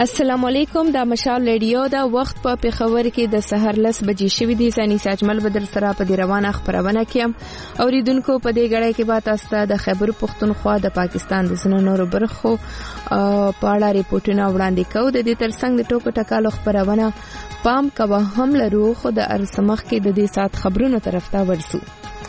السلام علیکم. دا مشال ریډیو دا وخت په پیښور کې د سحر 10 بجې شوې دي. ځاني ساجمل بدر سره په دی روانه خبرونه کوم. اوریدونکو په دې غړې کې به تاسو ته د خیبر پختونخوا د پاکستان د زنو نورو برخو په اړه ریپورتونه وړاندې کوو. د دې ترڅنګ د ټوکو ټکالو خبرونه پام کوه هم لرو، خو د ارسمخ کې د دې سات خبرونو طرف ته ورسو.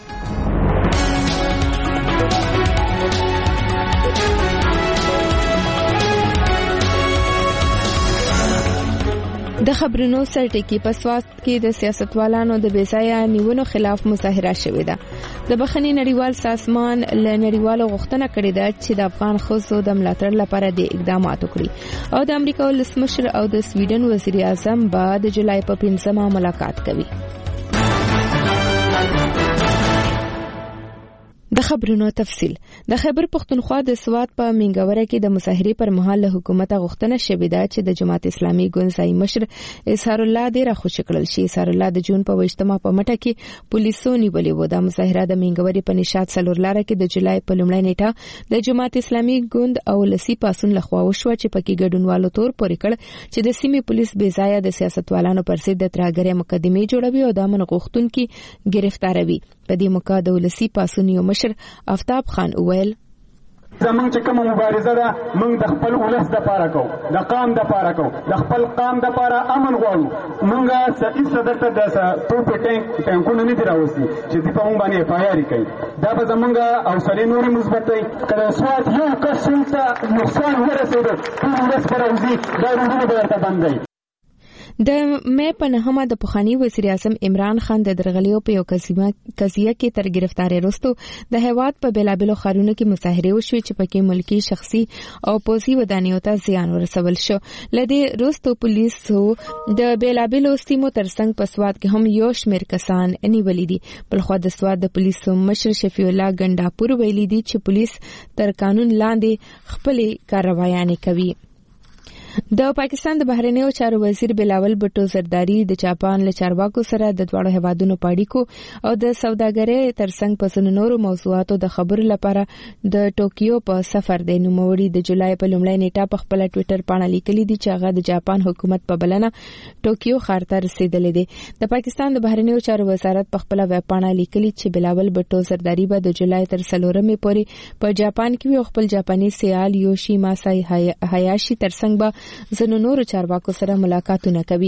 د خبرونو سرټکی په سوات کې د سیاستوالانو د بیځایه نیونو خلاف مظاهره شوې ده. د بخښنې نړیوال سازمان له نړیوالو غوښتنه کړې ده چې د افغان ښځو د ملاتړ لپاره د اقدامات وکړي او د امریکا ولسمشر او د سویډن وزیر اعظم به د جولای په 5مه ملاقات کوي. د خبرونو تفصیل. د خیبر پختونخوا د سوات په منګوره کې د مظاهرې پر مهال له حکومت غوښتنه شوې ده چې د جماعت اسلامي ګوند ځای مشر اظهار الله ډیر خوشی کړل شي. اظهار الله د جون په 28مه په مټه کې پولیسو نیولې و. د مظاهره د منګورې په نشاط سلور لاره کې د جولای په لومړۍ نیټه د جماعت اسلامي ګوند او لسی پاسون لخوا وشو چې پکې ګډونوالو تور پورې کړ چې د سیمې پولیس بې ځایه د سیاستوالانو پر ضد د ترهګرۍ مقدمې جوړوي او د امن غوښتونکو گرفتاروي. په دې موقع د لسی پاسون یو مشر آفتاب خان وویل: زمونږ چې کومه مبارزه ده موږ د خپل ولس د پاره کوو، د قام د پاره کوو، د خپل قام د پاره امن غواړو. موږ صحیح صدرته د توپ ټانکونه نه دی راوستي چې دی په موږ باندې فایري کوي. دا به زمونږ حوصلې نورې مثبتوي. که د سوات یو کس ته نقصان ورسېده ټول ولس به راوځي، دا روډونه به ورته بندوي. د مې په نهمه د پخوانی وزیر اعظم عمران خان د درغلیو په یو قضیه کې تر گرفتاری وروسته د هیواد په بیلابلو ښارونو کې مظاهره وشوه چې پکې ملکی شخصي او پوځي ودانیو ته زیان ورسول شو. لدې وروسته پولیسو د بیلابلو سیمو ترڅنګ په سوات کې هم یو شمېر کسان نیولې دي. بلخو د سوات د پولیسو مشر شفیع الله ګنداپور ویلي دي چې پولیس تر قانون لاندې خپل کاروایانې کوي. د پاکستان د بهرنیو چارو وزیر بلاول بټو زرداری د جاپان له چارواکو سره د دواړو هیوادونو په اړیکو او د سوداګرۍ ترڅنګ په ځینو نورو موضوعاتو د خبرو لپاره د ټوکیو په سفر دی. نوموړي د جولای په لومړۍ نیټه په خپل ټوئیټر باندې لیکلي دي چې هغه د جاپان حکومت په بلنه ټوکیو ښار ته رسیدلی دی. د پاکستان د بهرنیو چارو وزارت په خپل ویب باندې لیکلي چې بلاول بټو زرداری به د جولای تر 4مې پورې په جاپان کې خپل جاپاني سیال یوشي ماسای هایاشي ترڅنګ به زنو نورو چارواکو سره ملاقاتونه کوي.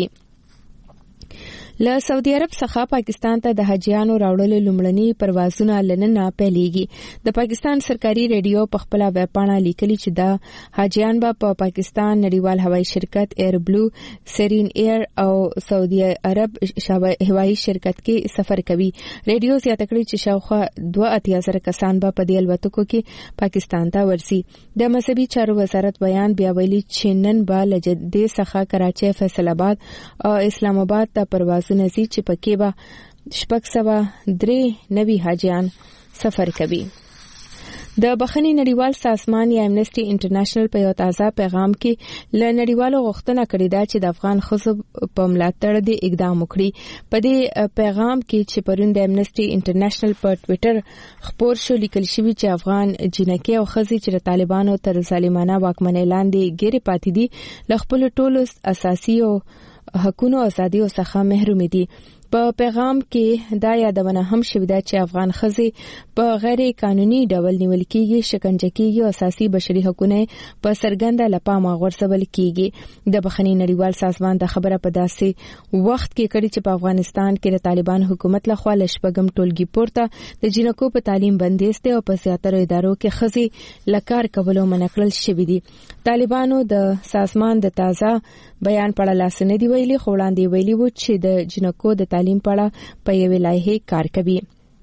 له سعودي عرب څخه پاکستان ته د حاجیانو راوړلو لومړني پروازونه لننه پیلېږي. د پاکستان سرکاري ریډیو په خپل ویب باندې لیکلي چې د حاجیان به په پاکستان نړیوال هوایي شرکت ایر بلو، سیرین ایر او سعودي عرب هوایي شرکت کې سفر کوي. ریډیو زیاته کړې چې شاوخوا 2,000 کسان به په دې الوتکو کې پاکستان ته ورسي. د مذهبي چارو وزارت بیان بیا ویلي چې نن به له جدې څخه کراچي، فیصل آباد او اسلام آباد ته پرواز نزي چې پکې به 603 نوي حاجیان سفر کوي. د بخښنې نړیوال سازمان یا امنیسټي انټرنیشنل په یو تازه پیغام کې له نړیوالو غوښتنه کړې ده چې د افغان ښځو په ملاتړ د اقدام وکړي. په دې پیغام کې چې پرون د امنیسټي انټرنیشنل په ټوئیټر خبر شو لیکل شوی چې افغان جنکې او ښځې چې د طالبانو تر ظالمانه واکمنۍ لاندې ګیرې پاتې دي له خپل ټولو اساسي او حقونو ازادي او څخه محروم دي. په پیغام کې دا یادونه هم شوې ده چې افغان ښځې په غیر قانوني ډول نیول کېږي، شکنجه کېږي او اساسي بشري حقوقونه په څرګنده لپامه غورځول کېږي. د بخښنې نړیوال سازمان د خبره په داسې وخت کې کړي چې په افغانستان کې د طالبان حکومت لخوا له شپږم ټولګي پورته د جنکو په تعلیم بندیز دی او په زیاتره ادارو کې ښځې له کار کولو منع کړل شوې دي. طالبانو د سازمان د تازه بیان په اړه لاس نه دی ویلي، خو وړاندې ویلي و چې د جنکو د تعلیم په اړه په یوې لایحې کار کوي.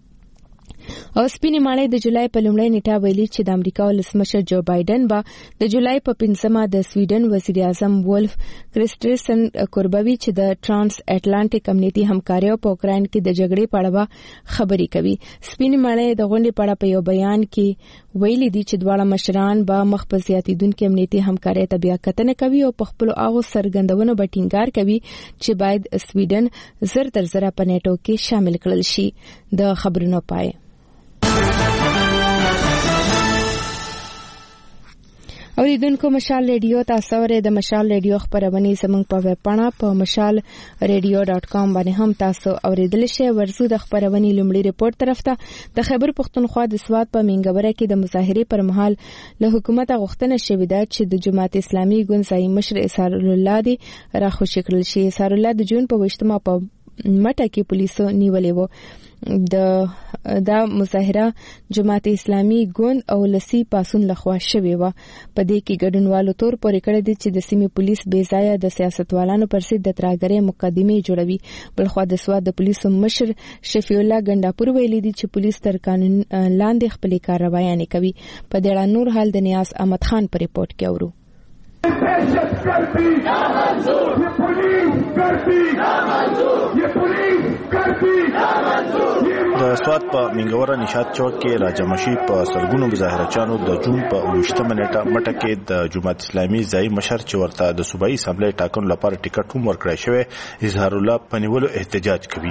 او سپینې ماڼۍ د جولای په لومړۍ نیټه ویلي چې د امریکا ولسمشر جو بایدن به د جولای په 5مه د سویډن وزیر اعظم ولف کریسترسن کوربوي چې د ټرانس اټلانټیک امنیتي همکارۍ په اوکراین کې د جګړې په اړه خبرې کوي. سپینې ماڼۍ د غونډې په اړه په یو بیان کې ویلي دي چې دواړه مشران به مخ په زیاتېدونکې امنیتي همکارۍ ته بیا کتنه کوي او په خپلو هغو څرګندونو به ټینګار کوي چې باید سویډن زر تر زره په نیټو کې شامل کړل شي. د خبرونو پای. اوریدونکو مشال ریډیو تاسو ورې د مشال ریډیو خبرونه زموږ په ویب پاڼه په mashalradio.com باندې هم تاسو اوریدل شئ. ورزو د خبرونه لومړی ریپورت طرف ته د خیبر پختونخوا د سواد په منګوره کې د مظاهره پر مهال له حکومت غوښتنه شوې ده چې د جماعت اسلامي ګوند ځای مشر اسحار الله دی راخوشي کړل شي. اسحار الله د جون په 28 په مټه کې پولیسو نیولې و. دا مظاهره جماعت اسلامي ګوند او لسی پاسون لخوا شوې و. په دې کې ګډونوالو تور پورې کړی دي چې د سیمې پولیس بې ځایه د سیاستوالانو پر ضد د ترهګرۍ مقدمې جوړوي. بلخوا د سواد د پولیسو مشر شفیع الله ګنداپور ویلي دي چې پولیس تر قانون لاندې خپل کاروایي نه کوي. په دې اړه نور حال د نیاز احمد خان په ریپورت کې اورو. د سواد په منګوره نشاط چوک کې راجمشي په سلګونو مظاهرچانو د جون په 28 مټه کې د جماعت اسلامي ځای مشر چې ورته د صوبایي اسمبلی ټاکنو لپاره ټیکټ هم ورکړی شوی اظهار الله په نیولو احتجاج کوي.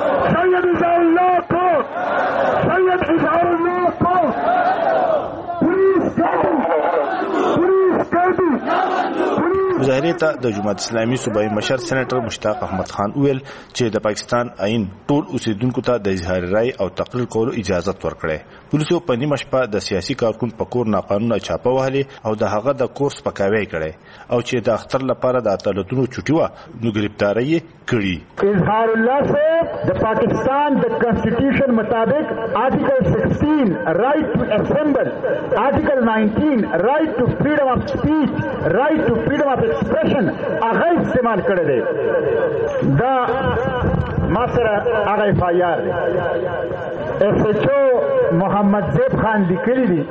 مظاهره ته د جماعت اسلامي صوبایي مشر سېنیټر مشتاق احمد خان ویل چې د پاکستان آئین ټول اوسیدونکو ته د اظهار رائے او تقریر کولو اجازه ورکړي. پولیسو په نیمه شپه د سیاسي کارکون په کور ناقانونه چاپه وهلې او د هغه د کورس پکاوی کړي او چې د اختر لپاره د عدالتونو چټي و نو گرفتاری کړي. اظهار الله سے د پاکستان د کنسټیټیوشن مطابق آرټیکل 16 رائٹ ټو اسمبل، آرټیکل 19 رائٹ ټو فریډم اف سپیچ، رائٹ ټو فریډم اف ایکسپریشن هغه استعمال کړی دی. دا ما سره هغه ایف آی آر ایس ایچ او محمد زیب خان لیکلی دی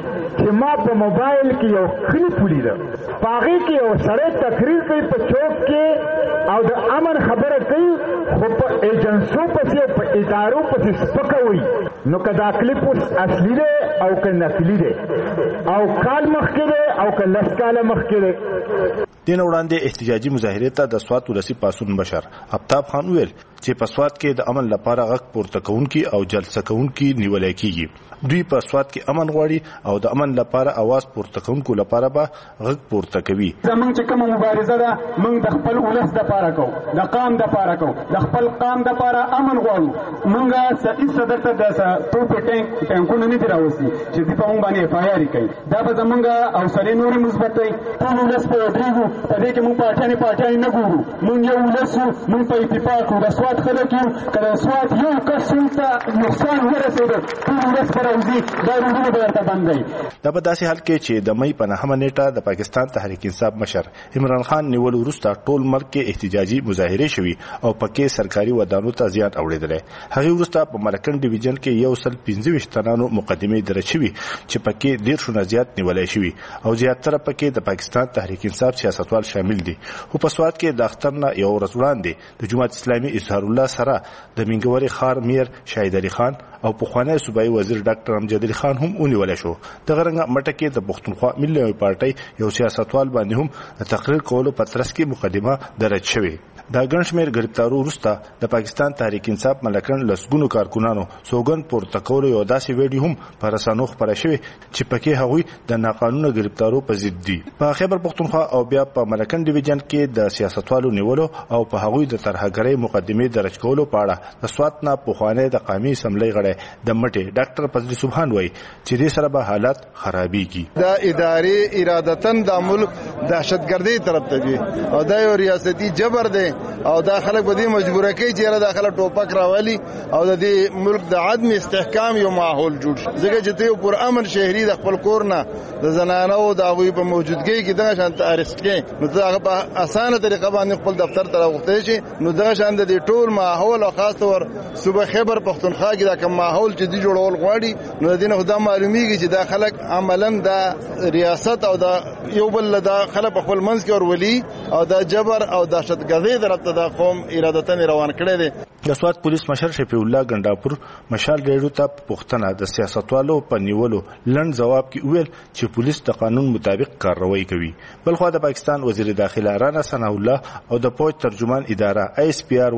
چې ما په موبایل کې یو کلیپ ولیده، په هغې کې یو سړی تقریر کوي په چوک کې او د امن خبره کوي خو په ایجنسو پسې په ادارو پسې سپکه وي. نو که دا کلیپ اوس اصلي دی او که نقلي دی او کال مخکې دی او که لس کاله مخکې دی. دین وړاندې احتجاجي مظاهره ته د سواد ولسی پاسون بشر آفتاب خان ویل چې په سواد کې د امن لپاره غږ پورته کوونکي او جلسه کوونکي نیولای کیږي. دوی په سواد کې امن غواړي او د امن لپاره आवाज پورته کوونکو لپاره به غږ پورته کوي. زمونږ چې کومه مبارزه ده موږ د خپل ولس لپاره کوو، د قام لپاره کوو، د خپل قام لپاره امن غواړو. موږ صحیح صدرته د توپ ټانکونه نه دی راوستي چې دوی په موږ باندې اف آی آر کوي. دا به زمونږ حوصلې نورې مثبت وي. ټول ولس په ودرېږو، په دې کې موږ پاټیانې نه ګورو. موږ یو ولس یو، موږ په اتفاق یو، د سواد خلک یو. که د سواد یو کس ته نقصان ورسېده ټول ولس به راوځي. دا روډونه به ورته بند دی. دا په داسې حال کې چې د مۍ په 9مه نیټه د پاکستان تحریک انصاف مشر عمران خان نیول وروسته ټول ملک کې احتجاجي مظاهره شوي او پکې سرکاري ودانو ته زیان اوریدلې. هغه وروسته په مرکن ډیویژن کې 125 تنانو مقدمې درج شوي چې پکې 150 زیات نیولای شوي او زیاتره پکې د پاکستان تحریک انصاف سیاستوال شامل دي. خو په سواد کې د اختر نه یو ورځ وړاندې د جماعت اسلامي اظهار الله سره د منګوري خار میر شاهد علي خان او پخوانی صوبایي وزیر ډاکټر امجد علي خان هم ونیول شو. دغه رنګه مټه کې د پښتونخوا ملي پارټي یو سیاستوال باندې هم د تقریر کولو په ترڅ کې مقدمه درج شوې. دا ګڼ شمېر گرفتارو وروسته د پاکستان تحریک انصاف ملکن لسګونو کارکونانو سوګند پورته کولو یو داسې ویډیو هم په رسنیو خپاره شوې چې پکې هغوی د ناقانونه گرفتارو په ضد دي. په خیبر پختونخوا او بیا په ملکن ډیویژن کې د سیاستوالو نیولو او په هغوی د ترهګرۍ مقدمې درج کولو په اړه د سوات نه پخوانی د قومي اسمبلی غړی د مټې ډاکټر فضلي سبحان وایي چې دې سره به حالات خرابېږي. دا ادارې ارادتن د ملک دهشتګردۍ طرف ته دي او دا یو ریاستي جبر دی او دا خلک به دې مجبوره کوي چې دا خلک ټوپک راولي او د دې ملک د عدم استحکام یو ماحول جوړ شي. ځکه چې ته پر امن شهري د خپل کور نه د زنانو د هغوی په موجودګۍ کې دغه شان ارست کې نو هغه په اسانه طریقه باندې خپل دفتر ته راغوښتی شي. نو دغه شان د دې ټول ماحول او خاص طور صوبه خیبر پختونخوا کې دا کوم ماحول چې دی جوړول غواړي نو د دې نه خدا معلومیږي چې دا خلک عملاً دا ریاست او دا یو بل دا خلک په خپل منځ کې ورولي او دا جبر او دهشتګردۍ درته دا قوم ارادتن روان کړی دی. د سواد پولیس مشر شفیع الله ګنداپور مشال ریډیو ته پوښتنه د سیاستوالو په نیولو لنډ جواب کې ویل چې پولیس د قانون مطابق کارروایی کوي. بلخو د پاکستان وزیر داخله رانا ثناء الله او د پوج ترجمان اداره ISPR وایي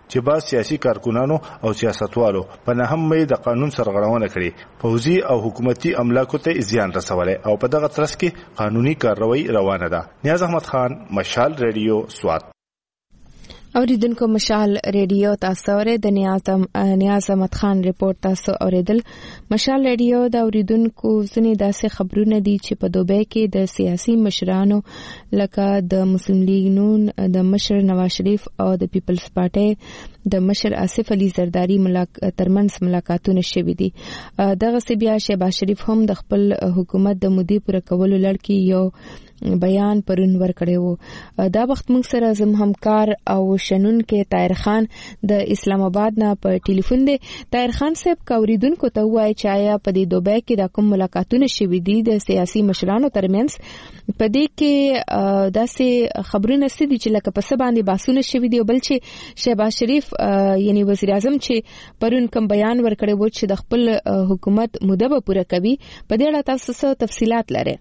چې بعض سیاسي کارکونانو او سیاستوالو په نهم مې د قانون سرغړونه کړې، پوځي او حکومتي املاکو ته زیان رسولی او په دغه ترڅ کې قانوني کاروایی روانه ده. نیاز احمد خان، مشال ریډیو، سوات. اوریدونکو مشال ریډیو تاسو اورئ، د نیاز احمد خان رپورټ تاسو اوریدل. مشال ریډیو د اوریدونکو ځینې داسې خبرونه دي چې په دوبۍ کې د سیاسي مشرانو لکه د مسلم لیگ نون د مشر نواز شریف او د پیپلز پارټي د مشر آصف علي زرداری ترمنځ ملاقاتونه شوي دي. دغه سی بیا شهباز شریف هم د خپل حکومت د مودې پوره کولو لړ کې یو بیان پرون ورکړی وو. دا وخت موږ سره زم همکار او شنون کې طاهر خان د اسلام آباد نه په ټلیفون دی. طاهر خان صاحب کوریدونکو ته وایي چې آیا په دې دوبۍ کې د کوم ملاقاتونه شوي دي د سیاسي مشرانو ترمنځ؟ په دې کې داسې خبرونه ستې دي چې لکه په څه باندې بحثونه شوي دي، او بل چې شهباز شریف یعنی وزیر اعظم چې پرون کوم بیان ورکړی وو چې د خپل حکومت موده به پوره کوي، په دې اړه تاسو څه تفصیلات لرئ؟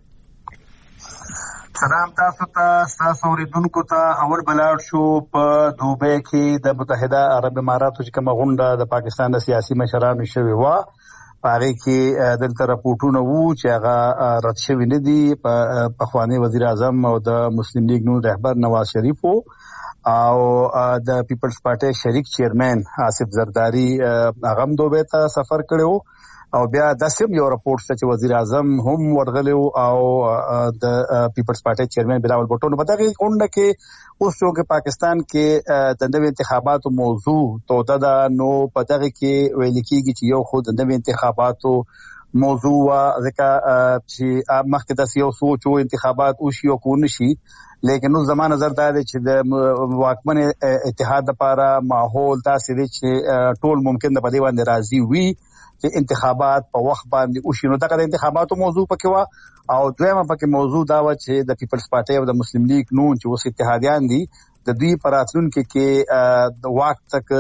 سلام تاسو ته، تاسو اوریدونکو ته. اول بلاړ شو په دوبۍ کې د متحده عرب اماراتو چې کومه غونډه د پاکستان د سیاسي مشرانو شوې وه، په هغې کې دلته راپورټونه وو چې هغه رد شوي نه دي. پخوانی وزیر اعظم او د مسلم لیگ نون رهبر نواز شریف او د پیپلز پارټي شریک چیرمن آصف زرداری هغه هم دوبۍ ته سفر کړی وو، او بیا داسې یو راپورټ شته چې وزیر اعظم هم ورغلی او د پیپلز پارټي چیرمن بلاول بوټو په دغه غونډه کې اوس چې پاکستان کې د نوي انتخاباتو موضوع توده ده، نو په دغه کې ویل کېږي چې یو خو د نوي انتخاباتو موضوع ځکه چې مخکې داسې یو سوچ و انتخابات وشي او کو نشي، لیکن نو زما نظر دا دی چې د واکمن اتحاد لپاره ماحول داسې دی چې ټول ممکن د په دې باندې راضي وي چې انتخابات په وخت باندې وشي. نو دغه د انتخاباتو موضوع پکې وه، او دویمه پکې موضوع دا وه چې د پیپلز پارټي او د مسلم لیگ نون چې اوس اتحادیان دي د دوی په راتلونکي کې د واک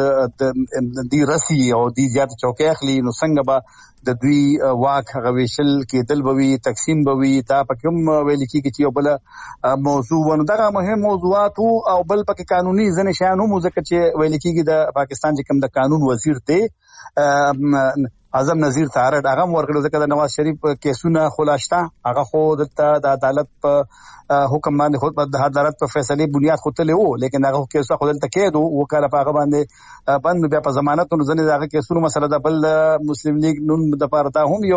تک دی رسی او دی زیات چوکۍ اخلي، نو څنګه به د دوی واک هغه ویشل کېدل به وي، تقسیم به وي. دا پکې هم ویل کېږي چې یو بله موضوع و. نو دغه مهم موضوعات او بل پکې قانوني ځینې شیان هم ځکه چې ویل کېږي د پاکستان چې کوم د قانون وزیر دی اعظم نذیر تارړ هغه ورغلو، ځکه د نواز شریف کیسونه خلاصتا هغه خو دلته د عدالت په حکم باندې خود د عدالت په فیصله بنیاد خوتلې وو، لیکن هغه کیسه خو دلته کېدو وکاله په هغه باندې بند بیا په ضمانت نو ځنې هغه کیسونو مسله ده. بل مسلم لیگ نون د پاره دا هم یو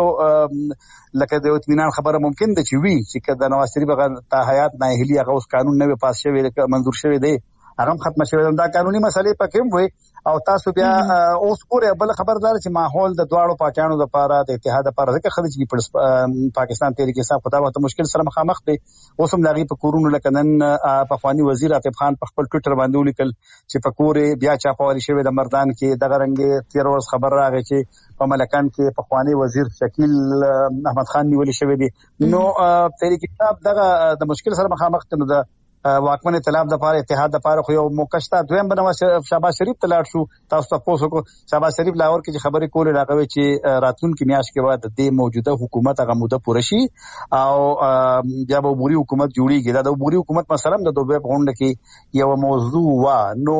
لکه د اطمینان خبره ممکن ده چې وی چې د نواز شریف هغه تا حیات ناهلی هغه اوس قانون نه پاس شوی منظور شوی دی، هغه ختم شوی، دا قانوني مسلې پکې وي. او تاسو بیا اوس ګوره بل خبردار چې ماحول د دواړو پاټیانو لپاره د اتحاد لپاره ځکه خلک چې پاکستان تحریک انصاف خدا وته مشکل سره مخامخ دي. اوس هم لاغي په کورونو لکه نن پخوانی وزیر عاطف خان په خپل ټویټر باندې ولیکل چې په کورې بیا چاپاوالي شوی د مردان کې دغه رنګ 13 ورځ خبر راغی چې په ملکان کې پخوانی وزیر شکیل احمد خان نیول شوی دی. نو تحریک انصاف دغه د مشکل سره مخامخ دي. نو د واکمن ائتلاف د لپاره اتحاد د لپاره خو یو موقشته دویم بنواز شهباز شریف ته لاړ شو. تاسو ته پوښتنه کو شهباز شریف لاور کې خبرې کولې راغوي چې راتلونکي میاشت کې بعد د موجوده حکومت هغه موده پوره شي او بیا به عبوري حکومت جوړیږي. دا د عبوري حکومت مثلا د دوبۍ په غونډه کې یو موضوع و. نو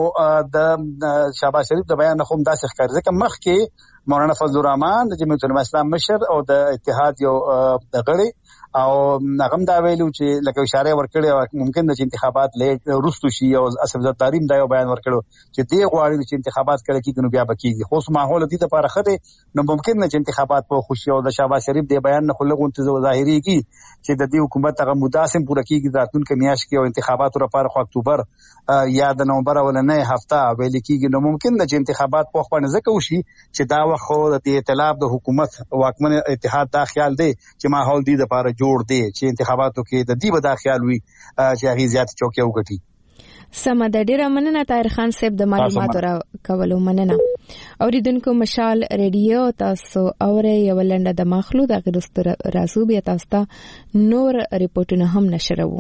د شهباز شریف د بیان خو داسې ښکاري ځکه مخکې مولانا فضل الرحمن د جمعیت العلماء اسلام مشر او د اتحاد یو غړي او هغه دا ویلو چې لکه اشاره ورکړي ممکن د انتخابات لیټ روستو شي او اسف زرداری دا یو بیان ورکړو چې دی غواړي چې انتخابات کړي کیږي نو بیا بکیږي. خو ماحول دې لپاره خده نو ممکن نه چې انتخابات په خوشي او د شهباز شریف دی بیان نه خلګون ته ظاهري کی چې د دې حکومت هغه مداسم پوره کیږي راتلونکي میاشت کې او انتخابات لپاره خو اکتوبر یا د نومبر ولنې هفته ویل کیږي. نو ممکن نه چې انتخابات په خپل ځکه وشي چې دا وخت د ائتلاف د حکومت واکمن اتحاد دا خیال دی چې ماحول دې لپاره جوړ دی چې انتخاباتو کې د دې به دا خیال وي چې هغه زیات چوکۍ وګټي. سمه د ډیره مننه طاهر خان صاحب د معلوماتو را کولو مننه. اوریدونکو مشال ریډیو تاسو اوري یو لنډه د مخلو د غرست رازو بیا تاسو ته نور ریپورتونه هم نشرو.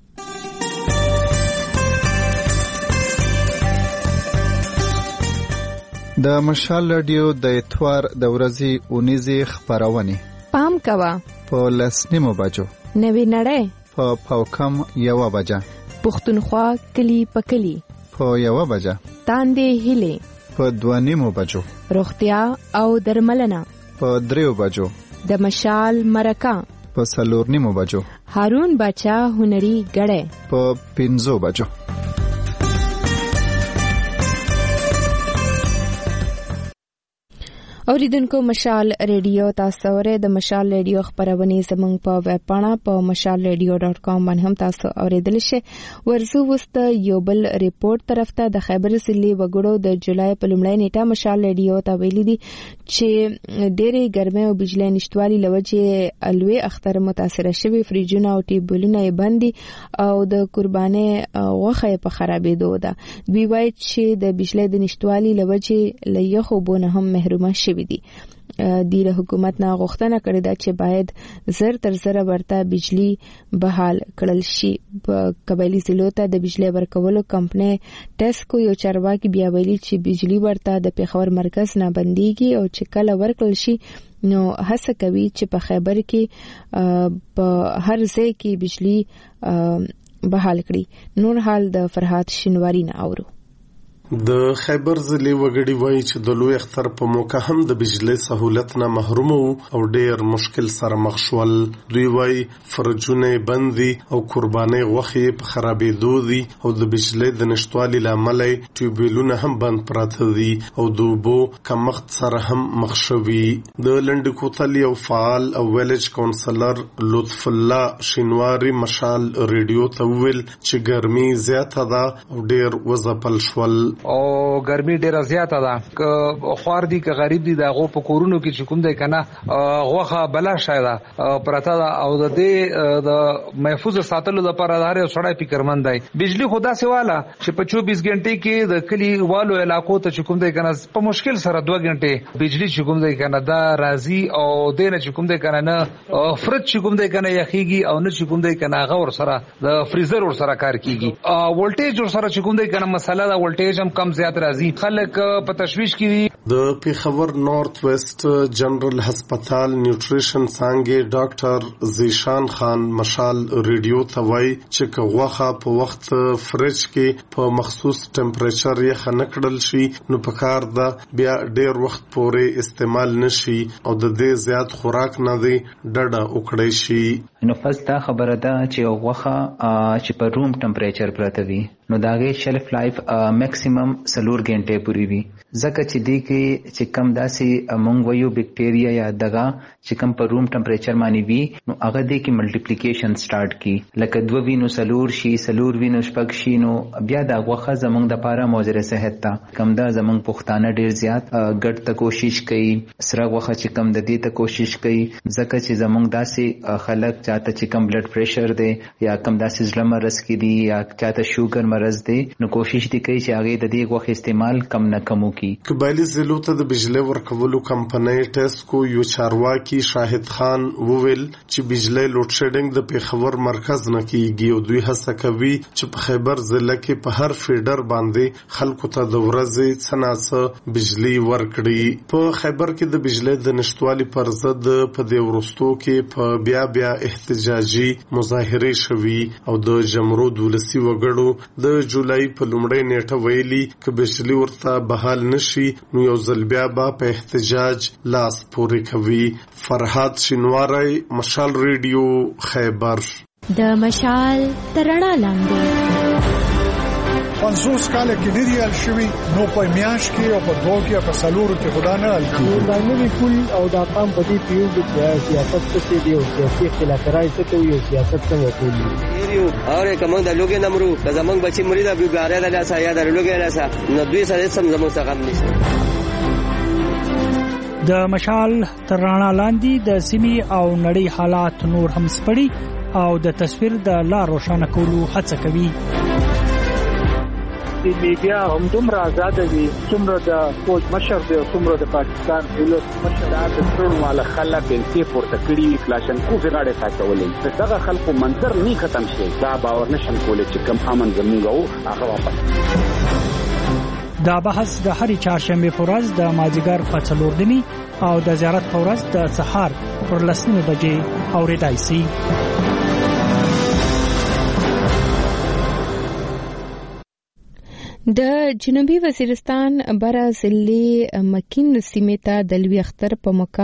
د مشال رادیو د اتوار د ورځې اونیزي خبرونه پام کوا په 10:09 بجو نوی نړۍ په پاوکم 1 بجه پښتونخوا کلی پکلی په 1 بجه تاندې هیلې په 2:30 بجو، روغتیا او درملنه په 3 بجو، د مشال مرکه په 4:30 بجو، هارون بچا هنري غړې په 5 بجو. اوریدونکو مشال ریډیو تاسو اوره د مشال ریډیو خبرونه زموږ په ویب پاڼه په mashalradio.com باندې هم تاسو اوریدل شئ. ورزو وست یو بل ریپورت طرف ته د خیبر سلی وګړو د جولای په لومړۍ نیټه مشال ریډیو ته ویلي دي چې ډېرې ګرمۍ او بجلی نشټوالي لوجه الوی اختر متاثر شوی، فریجونه او ټیبلونه یې بندي او د قرباني غوخه په خرابېدو ده. دوی وایي چې د بجلی د نشټوالي لوجه لایخو بونه هم محرومه شوی دي. د حکومت نه غوښتنه کړې ده چې باید زر تر زر ورته بجلی بحال کړل شي. په قبایلی ضلعو ته د بجلی ورکولو کمپنۍ ټیسکو یو چارواکي بیا ویلي چې بجلی ورته د پیښور مرکز نه بنديږي او چې کله ورکړل شي نو هڅه کوي چې په خیبر کې په هر ځای کې بجلی بحال کړي. نور حال د فرحات شینواری نه اورو. د خیبر ضلع وګړي وایي چې د لوی اختر په موقع هم د بجلی سہولت نه محروم او ډېر مشکل سره مخ شول. دوی وایي فرجونه بندي او قرباني غوښې په خرابېدو دي او د بجلی د نشټوالي لامل ټیوبویلونه هم بند پراته دي او د اوبو کمښت سره هم مخ شوي. د لنډکوتل یو فعال او ویلج کونسلر لطف الله شینواری مشال ریډیو ته وویل چې ګرمي زیاته ده او ډېر وځپل شول او ګرمي ډیره زیاته ده. که خوار دي که غریب دي دغه په کورونو کې چې کوم دی کنه غوخه بلا شاید پرته ده او د دې د محفوظ ساتلو لپاره هر یو سړی فکرمند دی. بجلی خدا سیواله چې په 24 غنټې کې د کلی والو علاقو ته چې کوم دی کنه په مشکل سره 2 غنټې بجلی چې کوم دی کنه دا راځي او دینه چې کوم دی کنه نه فرج چې کوم دی کنه یخیږي او نه چې کوم دی کنه غور سره د فریزر ور سره کار کیږي. ولټیج ور سره چې کوم دی کنه مسله دا ولټیج هم کم زیات راځي. خلک په تشویش کې دي. د پیښور نارث ویسٹ جنرال هسپتال نیوټریشن څنګه ډاکټر زیشان خان مشال ریډیو ته وایي چې غوښه په وخت فرج کې په مخصوص ټمپریچر یې خنکړل شي نو په کار ده بیا ډیر وخت پورې استعمال نشي او د دې زیات خوراک نه دی ډډه وکړي شي. نو فاست دا خبره ده چې غوښه چې په روم ټمپریچر پراته وي نو داغه شلف لایف میکسیمم 4 غنټې پوری وي. ځکه چې دی کې چې کم داسې مونږ وایو بکټیریا یا دغه چې کم په روم ټمپریچر باندې وي نو هغه دی کې ملټیپلیکیشن سٹارټ کی لکه 2 وینو سلور شي سلور وینو شپږ شي نو بیا دا غوښه زمونږ د پاره موزره صحت ته کم دا زمونږ پښتانه ډیر زیات ګډ ته کوشش کوي سره غوښه چې کم د دې ته کوشش کوي ځکه چې زمونږ داسې خلک چاته چې کم بلډ پریشر دی یا کم داسې زړه مرز کې دي یا چاته شوګر مرز دی نو کوشش دي کوي چې هغه د دې غوښه استعمال کم نه کمو کی. قبایلی ضلعو ته د بجلی ورکولو کمپنۍ ټیسکو یو چارواکي شاهد خان وویل چې بجلی لوډ شیډینګ د پیښور مرکز نه کیږي او دوی هڅه کوي چې په خیبر ضلع کې په هر فیډر باندې خلکو ته د ورځې څناڅه بجلی ورکړي. په خیبر کې د بجلی د نشټوالي پر ضد په دې ورستو کې په بیا احتجاجي مظاهره شوي او د جمرود ولسی وګړو د جولای په لومړۍ نیټه ویلي چې بجلی ورته بحال نشي نو یو ځل بیا په احتجاج لاس پورې کوي. فرحات شینواری مشال ریډیو خیبر. د مشال ترڼا لاندې 50 کال کې ډیر یال شوی نو په میاش کې او په دوه کې په سالورو کې خدا نه حل کیږي. باندې کول او دا قام په دې پیو د سیاست څخه دی او سیاسي اختلافات څخه یو سیاست څنګه کوي یو اور کوم د لوګي نمرو د زمنګ بچي مریدا بیګاره د لاسه یا د لوګي لاسه نو دوی سره سم زمو څخه هم نشته. د مشال ترڼا لاندې د سیمې او نړۍ حالات نور هم سپړي او د تصویر د لار روښانه کولو هڅه کوي. د میډیا هم دومره آزاد دي څومره د فوج مشر دی څومره د پاکستان دولت مشر د ټول مال خلک بنتي پورته کړی کلاشنکو غاړه ساتولې دغه خلکو منظر نه ختم شي دا باور نشم کولای چې کم امن زموږ او هغه واپس. دا بحث د هرې چهارشنبه په ورځ د مازیګر په 4:30 او د زیارت په ورځ د سهار پر 10 بجې اورېدای شي. د جنوبي وزیرستان بره ضلع مکین سیمې ته د لوی اختر په موقع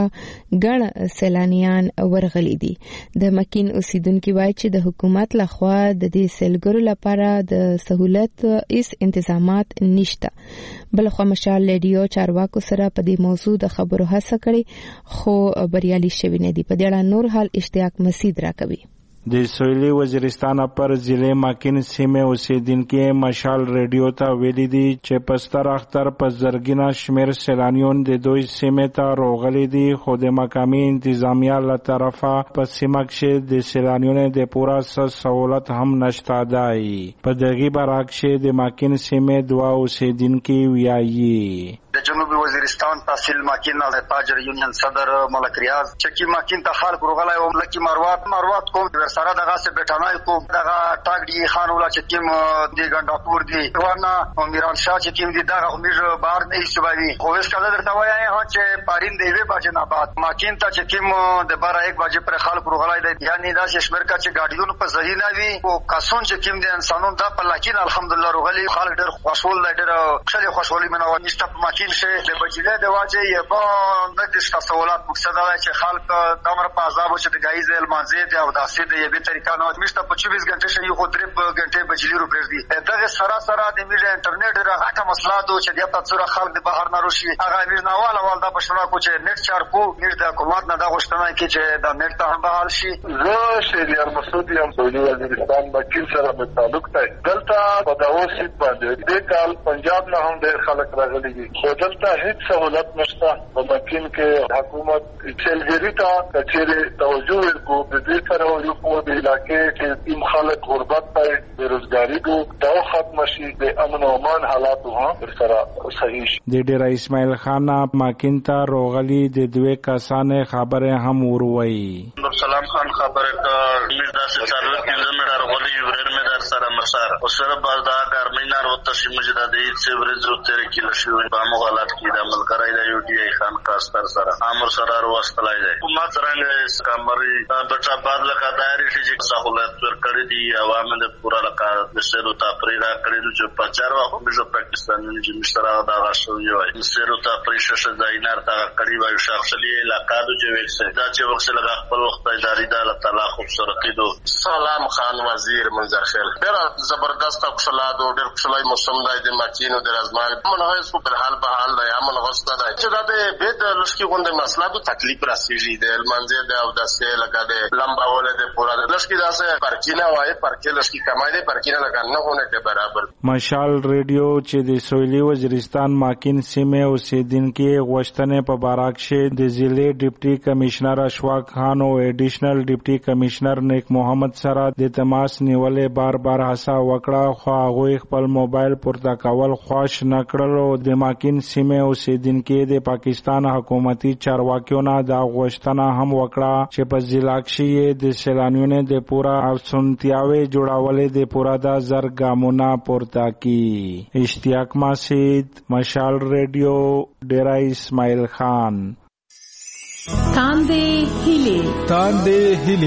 ګڼ سیلانیان ورغلي دي. د مکین اوسیدونکو وایي چې د حکومت لخوا د دې سیلګرو لپاره د سہولت هیڅ انتظامات نشته. بلخوا مشال رادیو چارواکو سره په دې موضوع د خبرو هڅه کړې خو بریالي شوي نه دي. په دې اړه نور حال اشتیاق مسعود راکوي. د سویلي وزیرستان پر ضلع ماکین سیمه اوسیدونکو مشال ریډیو ته ویلي دي چې پستر اختر په زرګینا شمیر سیلانیون د دوی سیمه ته راغلي دي خو د مقامي انتظامیه له طرفه په سیمه کې د سیلانیونو د پورا سہولت هم نشته دی. په دغه برعکس د ماکین سیمه دوا اوسیدونکو ویایي د جنوبي وزیرستان تحصیل ماکین د تاجر یونین صدر ملک ریاض چې ماکین ته خلک روغلای او لکی مروات کوم سره دغه څه بیٹانای کوم دغه ټاګ دی خان ولا چې کوم دی ګنداپور دی ورنه میران شاه چې کوم دی دغه امیر بار نه ایستوي خو اس کله درته وایي چې پارین دی وی بجې نه بعد ماکین ته چې کوم د 12 بجې پر خلک روغلای دی یعنی دا چې شمیر کا چې گاډیونو په ځای نه وي او کاسون چې کوم دی انسانونو دا په لکین الحمدلله روغلی خلک ډېر خوشحال دي ډېر خوشحالي منو نشته په ماکین شه د بجلی د واجه یې په د دې سہولت مقصد دا چې خلک دمر په عذاب چې د غایز المنزه دی او داسې د یوه طریقه نه مشته په 24 غنټه شي خو 3 غنټه بجلی رو پرېږدي دغه سره د میډیا انټرنیټ راغټه مسله دو چې د تاسو خلک د بهر نه روشي هغه امیر نواله والدا پښتنه کو چې نیټ چارکو میر د حکومت نه دا غوښتنه کوي چې د نیټ ته هم بحال شي. زه شهریار مسعود یم د وزیرستان مکین سره په تعلق دی. دلته په داوود سیټ باندې د کال پنجاب نه هم ډېر خلک راغلي دي خو دلته هیڅ سہولت نشته. په مکین کې حکومت چلګری ته کچېره توجه ورکو د دې سره یو په علاقې کې تیم خلک غربت ته بیروزګاری کو دا ختم شي د امن او امان حالات هم سره صحیح شي. د ډیر اسماعیل خان ماکین ته روغلی د دوه کسانه خبره هم وروي. سلام خان خبره میردا سے چارو کیلومتر روغلی ورن میں در سره مسار او سره بازدا ګرمینار وته شي مجددي چې ورزو تر کیلو شي په مغالات کې د عمل کرای دی یو ډی خان کاستر سره امر سره وروستلای دی ما څنګه سکمري بچا بعد لکه دایره چې سہولت ورکړي دي عوامو د پورا لکه د سیرو تفریح کړي چې په چارو په پاکستان کې مشترک دا غشو یو سیرو تفریح شې داینار تا کړي وایو شخصي علاقې د جوړ دا چې وخت لږ خپل وخت اداري د الله تعالی خوبصورتي دو. سلام خان وزیر منظر خیل ډېر زبردست خوشاله دو ډېر خوشاله موسم دی د ماکینو د رازمال منغه سو په حال به حال دی عمل غوښته دی چې دا به د لشکي غونډه مسله د تکلیف راسیږي د منځه د او د سه لګا د لمبا ولې د پورا د لشکي داسه پرکینه وای پرکې لشکي کمای دی پرکینه لګا نه هونه ته برابر. مشال ریډیو چې د سویلي وزیرستان ماکین سیمه اوسیدونکو غوښتنې په باراکشه د ضلع ډیپټي کمشنر اشواق خان او ایډیشنل ډیپټي کمشنر نیک محمد سره د تماس نیولې بار هڅه وکړه خو هغه خپل موبایل پورته کول خوښ نه کړل او د ماکین سیمه اوسیدونکو د پاکستان حکومتي چارواکیو نه دا غوښتنه هم وکړه چې په ضلع کې د سیلانیونو د پورا افسونتیاوي جوړولې د پورا د زرګامونه پورته کی. اشتیاق مسعود مشال ریډیو ډیرا اسماعیل خان. تاندې هیلي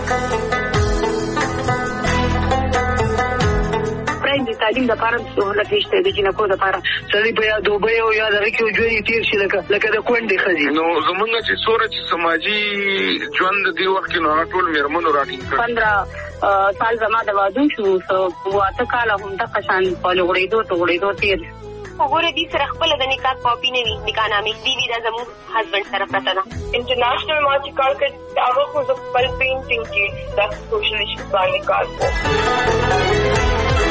تعلیم د لپاره سہولت نشته د جنکو د لپاره سړي په یا دوبه او یا د کې ژوند تیر شي لکه د کونډې خزي نو زمونږ چې سورج سماجی ژوند دی وخت نو ټول میرمنو راټینګ 15 سال زما د واده شو واته کال هم د قشان په لغړېدو تیر وګوره دې سره خپل د نکاح کاپی نه وي نکاح نامې دی دا زموږ هسبند سره پته ده. انټرنیشنل ما چې کار کړ هغه خو د خپل پینټینګ کې د سوشل ایشوز باندې کار کوي.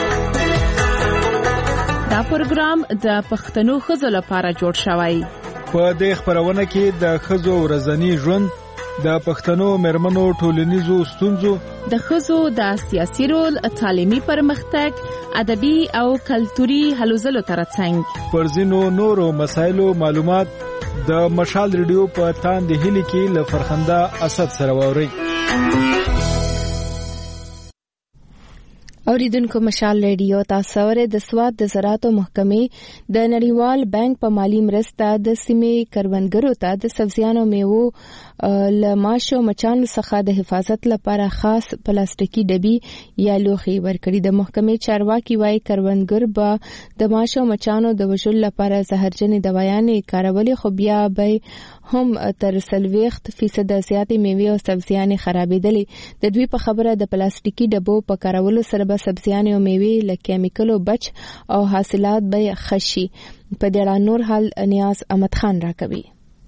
دا پروګرام د پښتنو ښځو لپاره جوړ شوی. په دې خبرونه کې د ښځو ورځنی ژوند، د پښتنو مېرمنو ټولنیزو ستونزو، د ښځو د سیاسي رول، تعلیمي پرمختګ، ادبي او کلتوري هلو ځلو ترڅنګ پر ځینو نورو مسایلو معلومات د مشال ریډیو په تاندې هیلي کې له فرخنده اسد سره واوري. اوریدونکو مشال ریډیو تاسو ورته د سواد د زراعت محکمې د نړیوال بانک په مالی مرسته د سیمې کروندګرو ته د سبزیانو میوو له ماشو مچانو څخه د حفاظت لپاره خاص پلاستیکي ډبي یا لوښي ورکړي. د محکمې چارواکي وايي کروندګر به د ماشو مچانو د وژلو لپاره زهرجنې دوايانې کارولې، خو بیا به هم تر 40% زیاتې میوې او سبزیانې خرابېدلې. د دوی په خبره د پلاستیکي ډبو په کارولو سره سبزیانې او میوې له کیمیکلو بچ او حاصلات به خشي. په دې اړه نور حال نیاز احمد خان راکوي.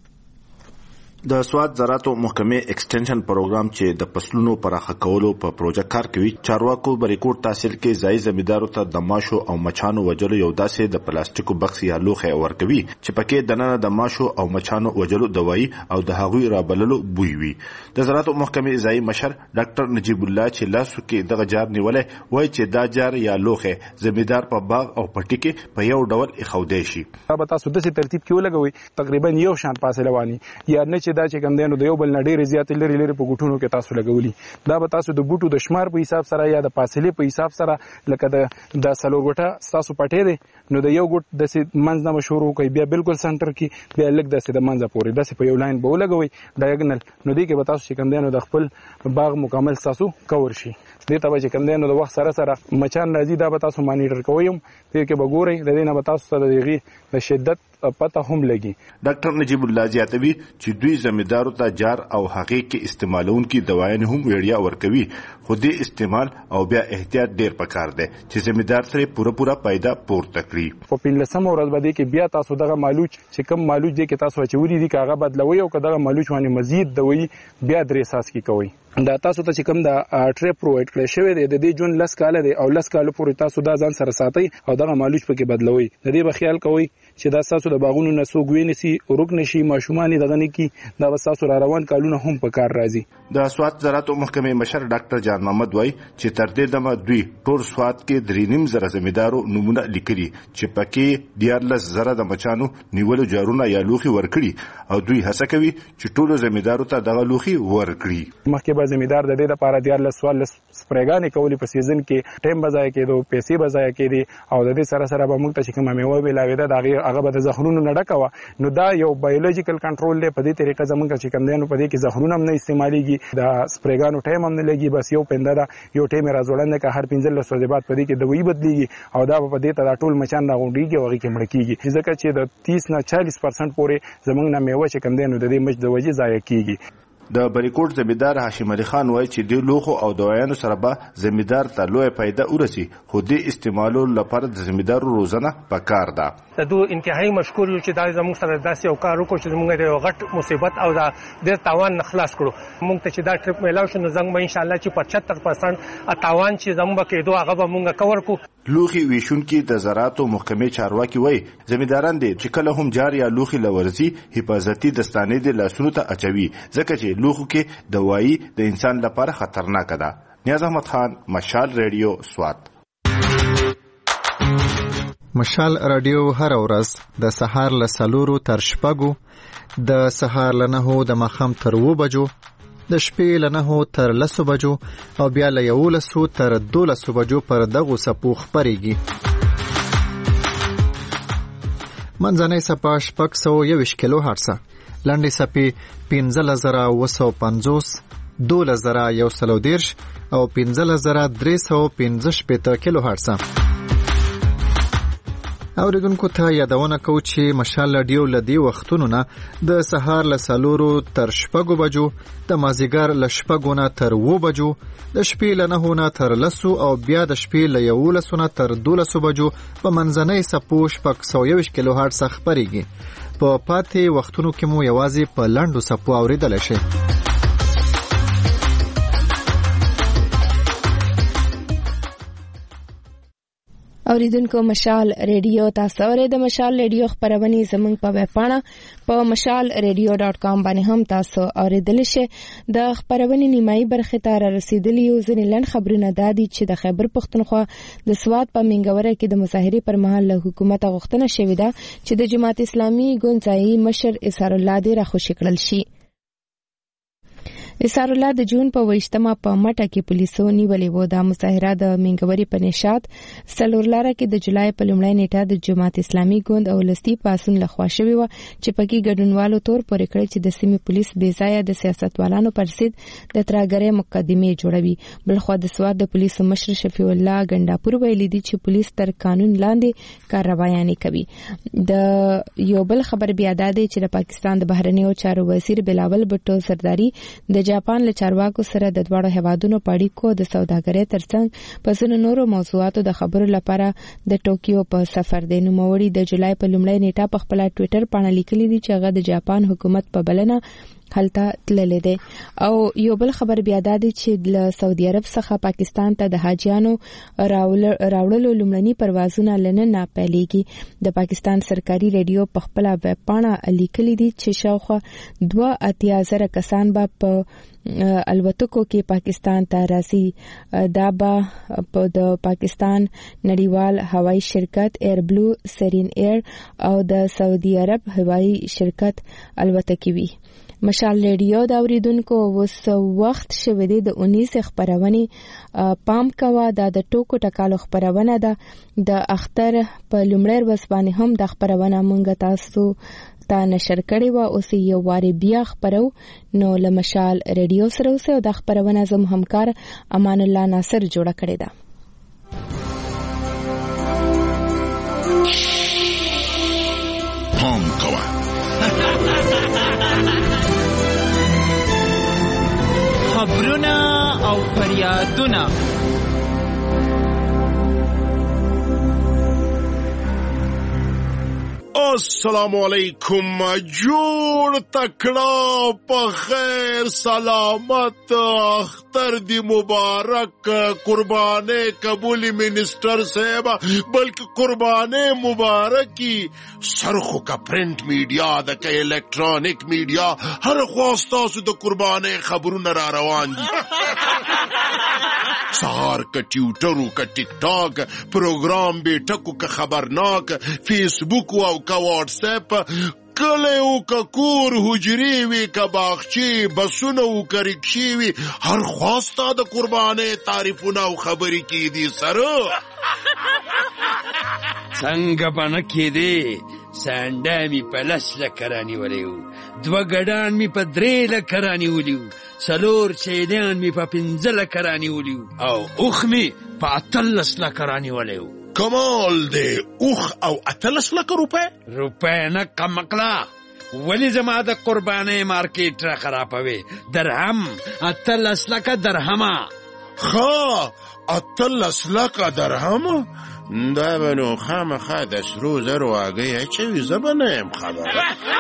د سواد زراعت محکمې ایکسټنشن پروګرام چې د فصلونو پراخه کولو په پروژه کار کوي، چارواکو بریکوټ تحصیل کې ځای زمیدارو ته د ماشو او مچانو وجلو یو داسې د پلاستیکو بکس یا لوښی ورکوي چې پکې دننه د ماشو او مچانو وجلو دوايي او د هغوی رابللو بوی وي. د زراعت محکمې ځای مشر ډاکټر نجیب الله چې لاسو کې دغه جار نیولې وایي چې دا جار یا لوښی زمیدار په باغ او پټي کې په یو ډول اخودي شي. دا به تاسو د ترتیب کې ولګوي تقریبا یو شان فاصله وانی یا نه چې دا چې کوم دینو د یو بل نډیر زیات لري په ګټونو کې تاسو لګولي. دا به تاسو د بوټو د شمار په حساب سره یا د فاصله په حساب سره لکه د سلور ګټه تاسو پټې دي نو د یو ګټ د منځ نه مشورو کوي بیا بالکل سنټر کې بیا لګ د منځ پورې د په یو لاین به ولګوي ډایګنل نو دی کې به تاسو چې کوم دینو د خپل باغ مکمل تاسو کور شي. دې ته چې کوم دینو د وخت سره مچان راځي دا به تاسو مانیټر کوئ په کې به ګورئ د دې نه به تاسو سره د شدت پته هم لګي. ډاکټر نجیب الله زیاتوي چې دوی زمیدارو ته جار او هغې کې استعمالونکي دوايانې هم وړیا ورکوي، خو دې استعمال او بیا احتیاط ډیر پکار دی چې زمیدار سره پوره پیدا پورته کړي. په 15 ورځ باندې کې بیا تاسو دغه مالوچ چې کم مالوچ دی کې تاسو اچولي دي کاغه بدلوي او کداغه مالوچ باندې مزید دوی بیا درې اساس کې کوي. دا تاسو ته چې کوم د ټریپ پرووایډ کړی شوی دی د دې جون 10 کال دی او 10 کال پورې تاسو دا ځان سره ساتي او دغه مالوچ پکې بدلوي. د دې به خیال کوئ چې دا تاسو د باغونو نسوګ وینسي رکن شي ماشومان دغه نه کی دا تاسو را روان کالونه هم په کار راځي. د سواد زراعت محکمې مشر ډاکټر جان محمد وای چې تر دې دمه دوی ټول سواد کې 3.5 زره زمیدارو نمونه لیکلي چې پکې 14 زره د مچانو نیولو جارونه یا لوخي ورکړي او دوی هڅه کوي چې ټول زمیدارو ته دغه لوخي ورکړي. مخکې به زمیدار د دې لپاره 14 سپریګانې کولې په سیزن کې ټیم بځای کېدو پیسې بځای کېدي او د دې سره سره به موږ ته چې کومه میوه بلاوي دا هغه به د زهرونو نه ډکوه. نو دا یو بایولوژیکل کنټرول دی. په دې طریقه زمونږ چې کوم دینو په دې کې زهرونه هم نه استعمالېږي د سپریګانو ټایم هم نه لګي بس یو پنده دا یو ټیم راځوړنده که هر 15 ورځې بعد په دې کې دوی بدلیږي او دا په دې ته دا ټول مچان راغونډيږي او هغه کې مړ کیږي ځکه چې د 30 نه 40% پورې زمونږ نه میوه چې کوم دینو د دې مچ د وجې ضایع کیږي. د بریکوټ زمیدار هاشم علي خان وایي چې د لوخو او دوايانو سره به زمیدار ته لوی فائدہ ورسي، خو د استعمالو لپاره د زمیدارو روزنه پکار ده. د دوه انتهایی مشکور یو چې دا زموږ سره داسې یو کار وکړو چې موږ د غټ مصیبت او د تاوان خلاص کړو. موږ ته چې دا ټریپ میلاو شو نو زنګ به ان شاء الله چې په 75% تاوان چې زموږ کېدو هغه به موږ کور کو. لوخي ویشونکي د زراعت محکمې چارواکي وایي زمیداران دي چې کله هم جار یا لوخي لورزي حفاظتي دستانې د لاسونو ته اچوي ځکه چې لوخو کې دوايي د انسان لپاره خطرناک ده. نیاز احمد خان، مشال ریډیو، سوات. مشال رادیو هر ورځ د سهار له 4 تر 6، د سهار له 9 د ماښام تر 2 بجو، د شپې له 9 تر 10 بجو او بیا له 11 تر 12 بجو پر دغه سپو خبريږي. منځنۍ سپا 621 کیلو هرتز، لنډې سپې 15950، 12130 او 15315 کیلو هرتز. اوریدونکو ته یادونه کوم چې مشال رادیو لدی وختونو نه د سهار له 4 تر 6 بجو، د مازیګر له 6 نه تر 2 بجو، د شپې له 9 نه تر 10 او بیا د شپې له 11 نه تر 12 بجو په منځنۍ سپو 621 کیلو هرتز خبريږي. په پاتې وختونو کې مو یوازې په لاندو سپو اوریدل شي. اوریدونکو مشال ریډیو تاسو اورئ. د مشال ریډیو خبرونه زموږ په ویب پاڼه په mashalradio.com باندې هم تاسو اوریدل شئ. د خبرونه نیمایي برخه ته رسیدلی یو ځینې لن خبرونه دادي چې د خیبر پښتونخوا د سواد په منګوره کې د مظاهره پر مهال له حکومت غوښتنه شوې ده چې د جماعت اسلامي ګوند ځایي مشر اسحار الله دې راخوشي کړل شي. اسار الله د جون په 28مه په مټه کې پولیسو نیولې و. دا مظاهره د منګوري په نشاط سلورلاره کې د جولای په لومړۍ نیټه د جماعت اسلامي ګوند او لستی پاسون لخوا شوی و چې پکې ګډونوالو تور پورې کړی چې د سیمې پولیس بې ځایه د سیاستوالانو پر ضد د ترهګرۍ مقدمې جوړوي. بلخوا د سواد د پولیسو مشر شفیع الله ګنداپور ویلي دي چې پولیس تر قانون لاندې کاروایانې کوي. د یو بل خبر بیا دا دی چې د پاکستان د بهرنیو چارو وزیر بلاول بټو سرداری د جاپان له چارواکو سره د دواړو هیوادونو په اړیکو د سوداګرۍ ترڅنګ په ځینو نورو موضوعاتو د خبرو لپاره د ټوکیو په سفر دی. نوموړي د جولای په لومړۍ نیټه په خپل ټوئیټر باندې لیکلي دي چې هغه د جاپان حکومت په بلنه هلته تللی دی. او یو بل خبر بیا دا دی چې له سعودي عرب څخه پاکستان ته د حاجیانو راوړلو لومړني پروازونه لنن پیلېږي. د پاکستان سرکاري ریډیو په خپل ویب پاڼه لیکلي دي چې شاوخوا 2,000 کسان به په الوتکو کې پاکستان ته راځي. دا به د پاکستان نړیوال هوایي شرکت ایر بلو، سرین ایر او د سعودي عرب هوایي شرکت الوتکې وي. مشال ریډیو دا اوریدونکو اوس وخت شوه دی د 19 خبرونه پام کوا دا د ټوکو ټکالو خبرونه ده. د اختر په لومړی ورځ باندې هم د خبرونه مونږ تاسو ته نشر کړي و. اوس یو واری بیا خبرو نو لمشال ریډیو سره اوس د خبرونه زم همکار امان الله ناصر جوړه کړی ده. پام کوا خبرونه او فریادونه السلام علیکم. جوړ تکړه په خیر سلامت اختر دی مبارک. قربانه قبولی منسٹر صاحب بلکہ قربانه مبارکی سرخو کا پرنٹ میڈیا دا کا الیکٹرانک میڈیا ہر خواستاسو دا قربانه خبرون را روان دی. سہار کا ٹیوٹرو کا ٹک ٹاک پروگرام بیٹکو کا خبرناک فیس بک او کا واٹس ایپ کلیو کا کور حجری وی کا باغچی بسونو کا رکشی وی ہر خواستا دا قربانے تعریفونا او خبری کی دی سر سنگ پنکی دی سانڈا می پلس لکرانی ولیو دو گڑان می پا دری لکرانی ولیو سلور چیدان می پا پنزل لکرانی ولیو او اخ می پا اتلس لکرانی ولیو. کمال دے اوخ او 18 لک روپے نه کم اقلا ولی زما د قربانه مارکیٹ را خرابوي. درهم 18 لک درهما. خا 18 لک درهم دا بنو خامخا د سرو زرو اگه چوي زبنه خبره.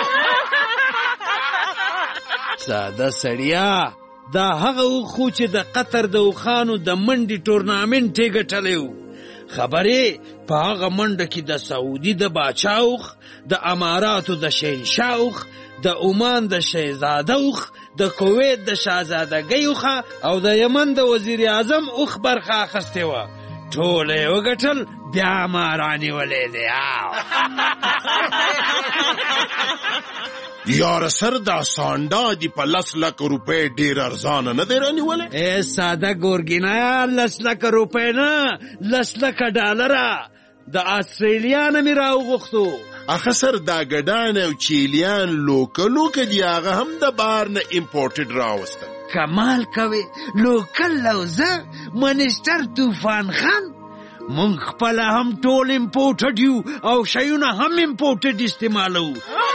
ساده سړیا دا هغه خو چې د قطر د وخانو د منډي ټورنامنت ګټلیو. خبره په هغه منډه کې د سعودي د باچاوخ، د اماراتو د شهنشاوخ، د عمان د شهزادوخ، د کویت د شاهزادګیوخ او د یمن د وزیر اعظم اوخ برخه اخیسته و. ټول یې وګټل بیا مارانی ولې دی. یار سر دا سانڈا دی پا 10 لک روپے ډیر ارزان نه دی رانی ولی؟ اے ساده گورگینا 10 لک روپے نه 10 لک ډالره د آسترالیا نه می راو غوښتو. اخه سر دا ګډان او چیلیان لوکلو که دی هغه هم د بار نه امپورټډ راوستل. کمال کوي لوکل لوزه منسٹر طوفان خان مونږ خپل هم ټول امپورټډ یو او شیونه هم امپورټډ استعمالو.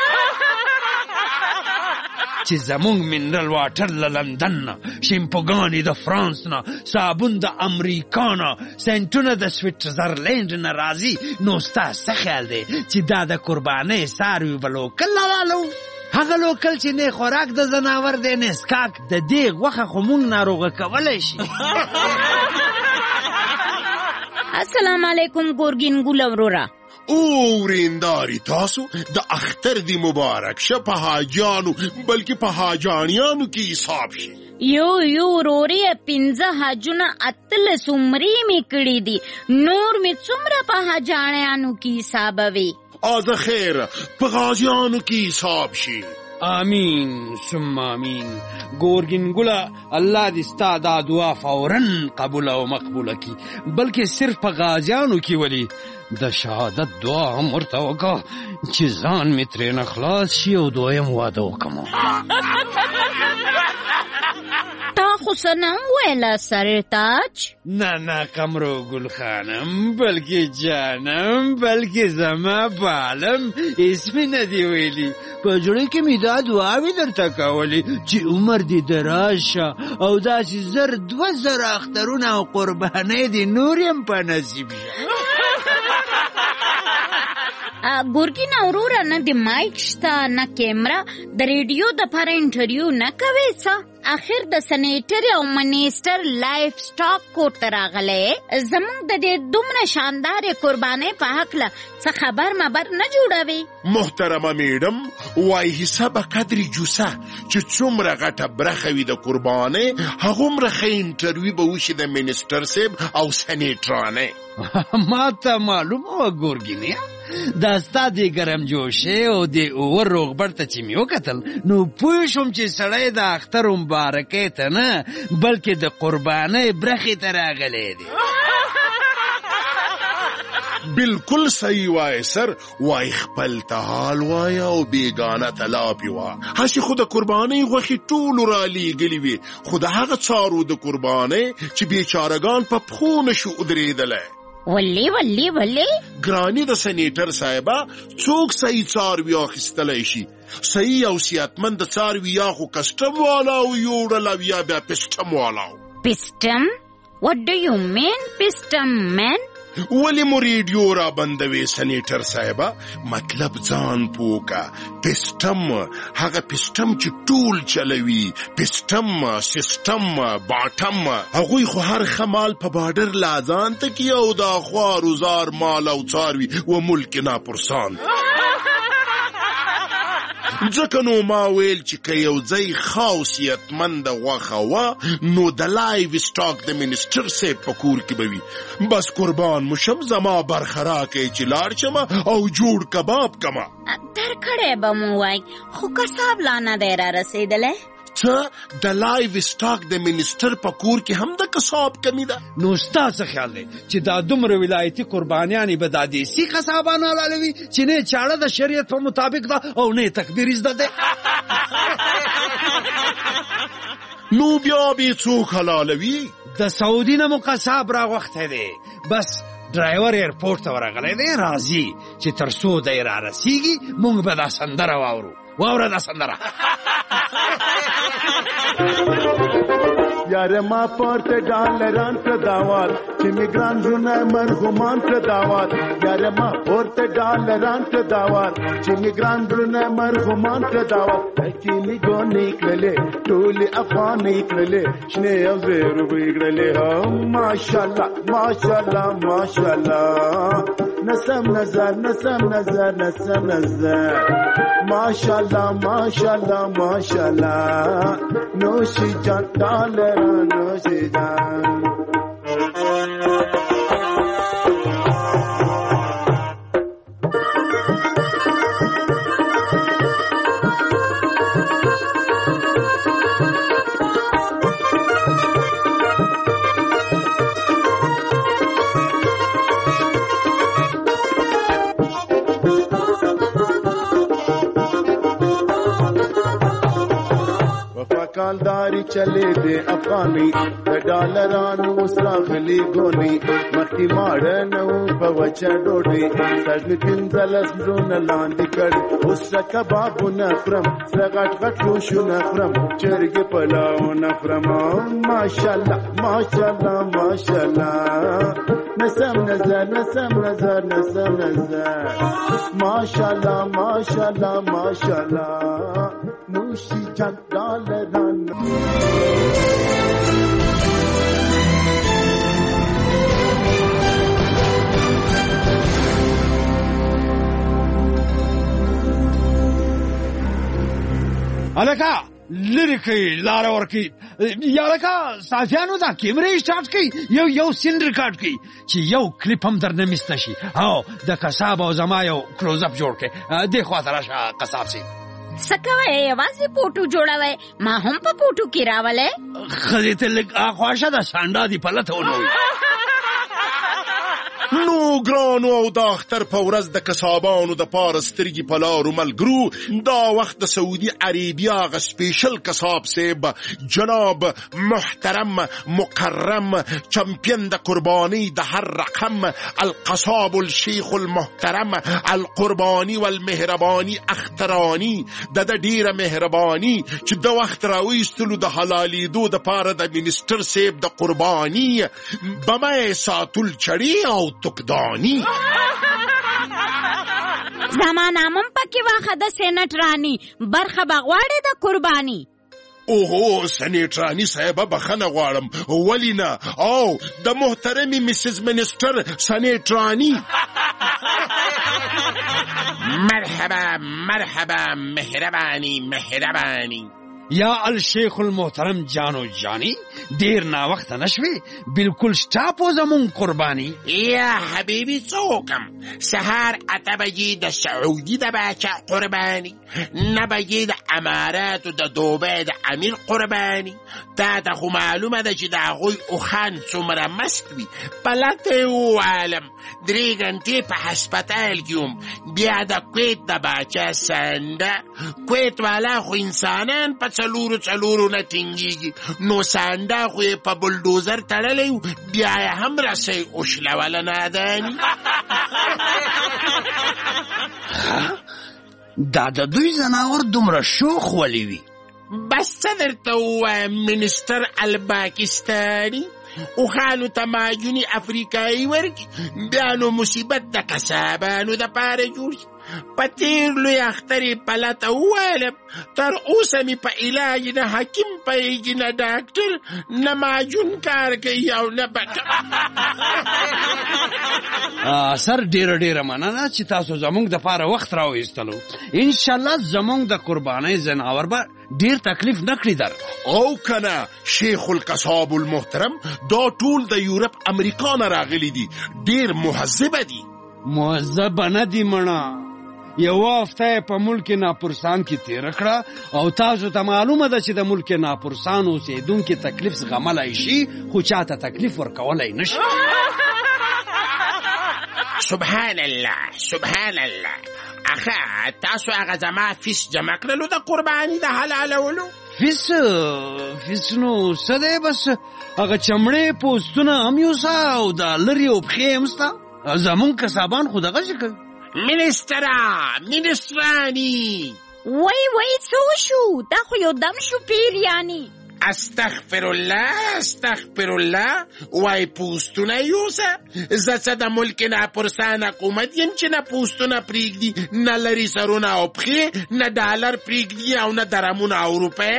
چې زمونږ منرل واټر له لندن نه، شیمپوګانې د فرانس نه، صابون د امریکا نه، سنټونه د سویټزرلینډ نه راځي. نو ستا څه خیال دی چې دا د قربانۍ څاروي به لوکل راوالو؟ هغه لوکل چې نه خوراک د ځناور دی نه اسکاک د دې غوښه خو مونږ ناروغه کولی شي. السلام علیکم ګورګین ګل ورورا. او رینداری تاسو د اختر دی مبارک شه په حاجانو بلکې په حاجانیانو کې حساب شي. یو روري 15 حجونه 18 عمرې می کړې دي، نور می څومره په حاجانیانو کې حساب وي. از خیر په غازیانو کې حساب شي. آمین ثم آمین. ګورګین ګله الله دې ستا دا دعا فوراً قبول او مقبوله کړي، بلکې صرف په غازیانو کې ولي د شهادت دعا هم ورته وکړه چې ځان مې ترېنه خلاص شي او دویم واده وکړم. تا خو څه نه وویله سرتاج؟ نه قمرو ګل خانم، بلکې جانم، بلکې زما بالم هېڅ مې نه دي ویلي. په زړه کې مې دا دعاوې درته کولې چې عمر دې دراز شه او داسې 2,000 اخترونه او قربانۍ دې نور هم په نصیب شه. ګورګین وروره نه د مایک شته نه کیمرا، د ریډیو دپاره انټرویو نه کوې څه؟ اخر د سنیټر او منیسټر لایف سټاک کور ته راغلی، زموږ د دې دومره شاندارې قربانۍ په هکله څه خبر مبر نه جوړوي؟ محترمه میډم، وای حساب قدر جوسه چې څومره غټه برخه وي د قربانۍ، هغومره ښه انټرویو به وشي د منیسټر صاحب او سنیټرانې. ما ته معلومه وه ګورګینې، دا ستا د ګرم جوشې او د اور روغبړ ته چې مې وکتل نو پوه شوم چې سړی د اختر مبارکۍ ته نه بلکې د قربانۍ برخې ته راغلی دی. بالکل صحیح وای سر، وای خپل ته حال وای او بیگانه ته لاپې وه. هسې خو د قربانۍ غوښې ټولو رالیږلې وې، خو د هغه څارو د قربانۍ چې بیچارهګان په پښو نشو ودرېدلی. ولې ګراني د سنیټر صاحبه، څوک صحیح څاروي اخیستلی شي؟ صحیح او صحتمند څاروي یا خو کسټم والا او یوړل او یا بیا پسټم والا. پسټم؟ What do you mean پسټم مین؟ ولی مو ریډیو را بندوي سنیټر صاحبه؟ مطلب ځان پوکا. پسټم هغه پسټم چې ټول چلوي، پسټم سیستم باټم، هغوی خو هر خمال په بارډر لازان ته کی او دا خوار وزار مال او څاروي و ملک ناپرسان. ځکه نو ما ویل چې که یو ځای خاصیتمند غوښه وه نو د لایو سټاک د منیسټر صاحب په کور کې به وي. بس قربان مو شم، زما برخه راکئ چې لاړ شمه او جوړ کباب کمه. درکړی به مو وای، خو کساب لا نه دی را رسېدلی. څه د لایو سټاک د منیسټر په کور کې هم د کساب کمی ده؟ نو ستا څه خیال دی چې دا دومره ولایتي قربانیانې به دا دیسي قصابان حلالوي چې نه چاړه د شریعت په مطابق ده او نه تکبیر زده ده؟ نو بیا به څوک حلالوي؟ د سعودي نه مو قصاب راغوښتی دی، بس ډرایور ایرپورټ ته ورغلی دی، راځي چې تر څو دی را رسیږي موږ به دا سندره واورو. واوره دا سندره. یاره ما پورته ډالران ته داوال چې میګران زونه مرغومان ته داوال. یاره ما پورته ډالران ته داوال چې میګران زونه مرغومان ته داوال. کی می ګونې کړلې ټولې افغانې کړلې شنه او زیرو وګړلې. ماشاءالله ماشاءالله ماشاءالله، نسم نظر ماشاءالله ماشاءالله ماشاءالله، نوشی جان ډالران نوشی جان. کالداری چلے دے افغانی د ډالرانو سراغلی ګونی، مخکې ماړه نو په وچه ډوډۍ سږني 15 زړونه لاندې کړ. اوس کبابونه خورم، سره غټ غټ لوشونه خورم، چرګې پلاونه خورم. ماشاءالله ماشاءالله ماشاءالله، نسم نظر ماشاءالله ماشاءالله ماشاءالله، نوشی جان ډالران. الکا لری کوي لاره ورکی یا لکه صافیانو دا کیمرې سٹارټ کوي یو سین ریکارډ کوي چې یو کلیپ هم درنه مست نشي. او د قصاب او زما یو کلوز اپ جوړ کړي. دې خواته راشه قصاب سي. سکوي یوازې پوټو جوړوي ما هم په پوټو کې راولې خدای ته لږ اخواشه د سانډا دی پلته ونو نو ګرانو او د اختر په ورځ د کسابانو د پاره سترګې په لارو ملګرو دا وخت د سعودي عربیا غ سپیشل کساب صاحب جناب محترم مکرم چمپیون د قربانی د هر رقم القصاب الشیخ المحترم القربانی والمهربانی اخترانی د ډیره مهربانی چې د وخت راويستلو د حلالي دو د پاره د منیسټر صاحب د قربانی بمای ساتل چړي او تکدانی زمانامم پکې واخه د سینټ رانی برخه بغواړي د قربانی اوهو سینټ رانی صاحب بخنه غواړم ولی نه او د محترمي مسز منیسټر سینټ رانی مرحبا مرحبا مهربانی مهربانی یا الشیخ المحترم جانو جانی دیر نا وقت نشوی بالکل شتاپو زمون قربانی یا حبیبی څوکم سهار 8 بجې د سعودي د باچا قربانی 9 بجې د اماراتو د دوبۍ د امیر قربانی تا ته خو معلومه ده چې د هغوی اوښان څومره مست وي پلته ووالم 3 غنټې په هسپتال کې وم بیا د کویت د باچا سانده کویت والا خو انسانان په څلورو نه ټینګېږي نو سانده خو یې په بلډوزر تړلی و بیا یې هم رسۍ اوشلوله ناداني دا د دوی زناور دومره شوخ ولې وي بس څه درته ووایم منیسټر الپاکستاني اوښانو ته ماجونې افریقایي ورکړي بیا نو مصیبت د قصابانو دپاره جوړ شي په تېر لوی اختر یې پلته وویلم تر اوسه مې په علاج نه حکیم پوهېږي نه ډاکټر نه ماجون کار کوي او نه سر ډیره مننه چې تاسو زموږ دپاره وخت راوایستلو انشاءالله زموږ د قربانۍ ځناور به ډیر تکلیف نه کړي در او کنه شیخ القصاب المحترم دا ټول د یورپ امریکا نه راغلي دي ډیر مهذبه دي مهذبه نه دي مړه یوه هفته یې په ملک ناپرسان کې تېره کړه او تاسو ته معلومه ده چې د ملک ناپرسان اوسېدونکي تکلیف زغملی شي خو چاته تکلیف ورکولی نه شي سبحان الله سبحان الله اخه تاسو هغه زما فیس جمع کړلو د قرباني د حلالولو فیس نو څه دی بس هغه چمړې پوستونه هم یوسه او د لرې او پښې هم سته زمونږ کسابان خو دغسې کوي منیسټرانی وای څه وشو دا خو یو دم شو پیریانی استغفر الله وای پوستونه یوسه زه څه د ملک ناپرسان حکومت یم چې نه پوستونه پرېږدي نه لري سرونه او پښې نه ډالر پرېږدي او نه درمونه او روپۍ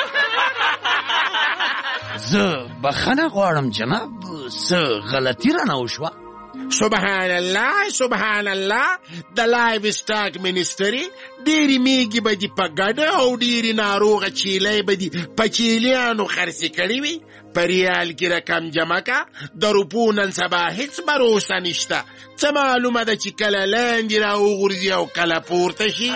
زه بخښنه غواړم جناب څه غلطي رانه وشوه سبحان الله د لایف سټاک منیسټري ډېرې میږي به دي په ګډه او ډېرې ناروغه چیلۍ به دي په چیلیانو خرڅې کړې وي په ریال کې رقم جمع که د روپو نن سبا هیڅ بروسه نشته څه معلومه ده چې کله لاندې راوغورځي او کله پورته شي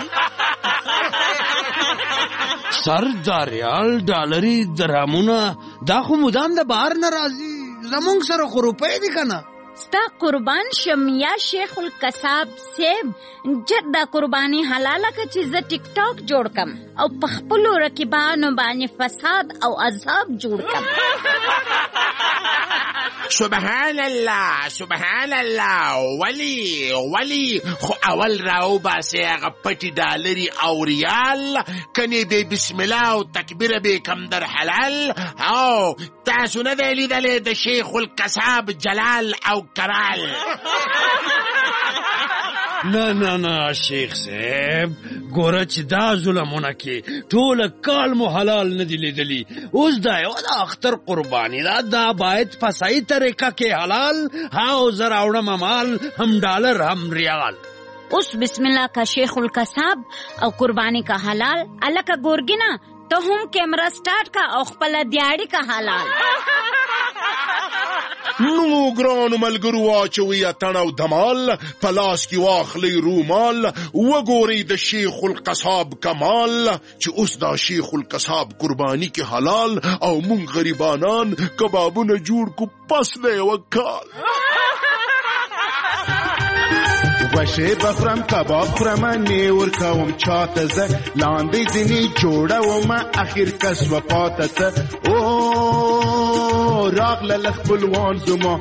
سر دا ریال ډالري درامونه دا خو مدام د بهر نه راځي زمونږ سره خو روپۍ دي که نه ستا قربان شم یا شیخ القصاب صاحب جد دا قربانی حلاله که چې زه ټیک ټاک جوړ کم او په خپلو رقیبانو باندې فساد او عذاب جوړ کم سبحان الله ولی خو اول راو باسي هغه پټي ډالري او ریال کني به بسم الله او تکبیر به کم در حلال او تاسو نه دی لیدلی د شیخ القصاب جلال او کرال نه شیخ صاحب ګوره چې دا ظلمونه کې ټوله کال مو حلال نه دي لیدلي اوس دا یو د اختر قرباني دا باید په صحیح طریقه کې حلال او زه راوړم مال هم ډالر هم ریال اوس بسم الله کا شیخ القصاب او قربانی کا حلال الله کا ګورګینا ته هم کیمرا سٹارټ کا او خپل دیاړي کا حلال نو ګرانو ملګرو واچوي اتڼ او دمال په لاس کې واخلئ رومال وګورئ د شیخ القصاب کمال چې اوس دا شیخ القصاب قرباني کې حلال او مونږ غریبانان کبابونه جوړ کو پس د یوه کال غوښې به خورم کباب خورم نه ورکوم چاته زه لاندې ځینې جوړوم اخر کس و پاته ته او راغله خپلوان زما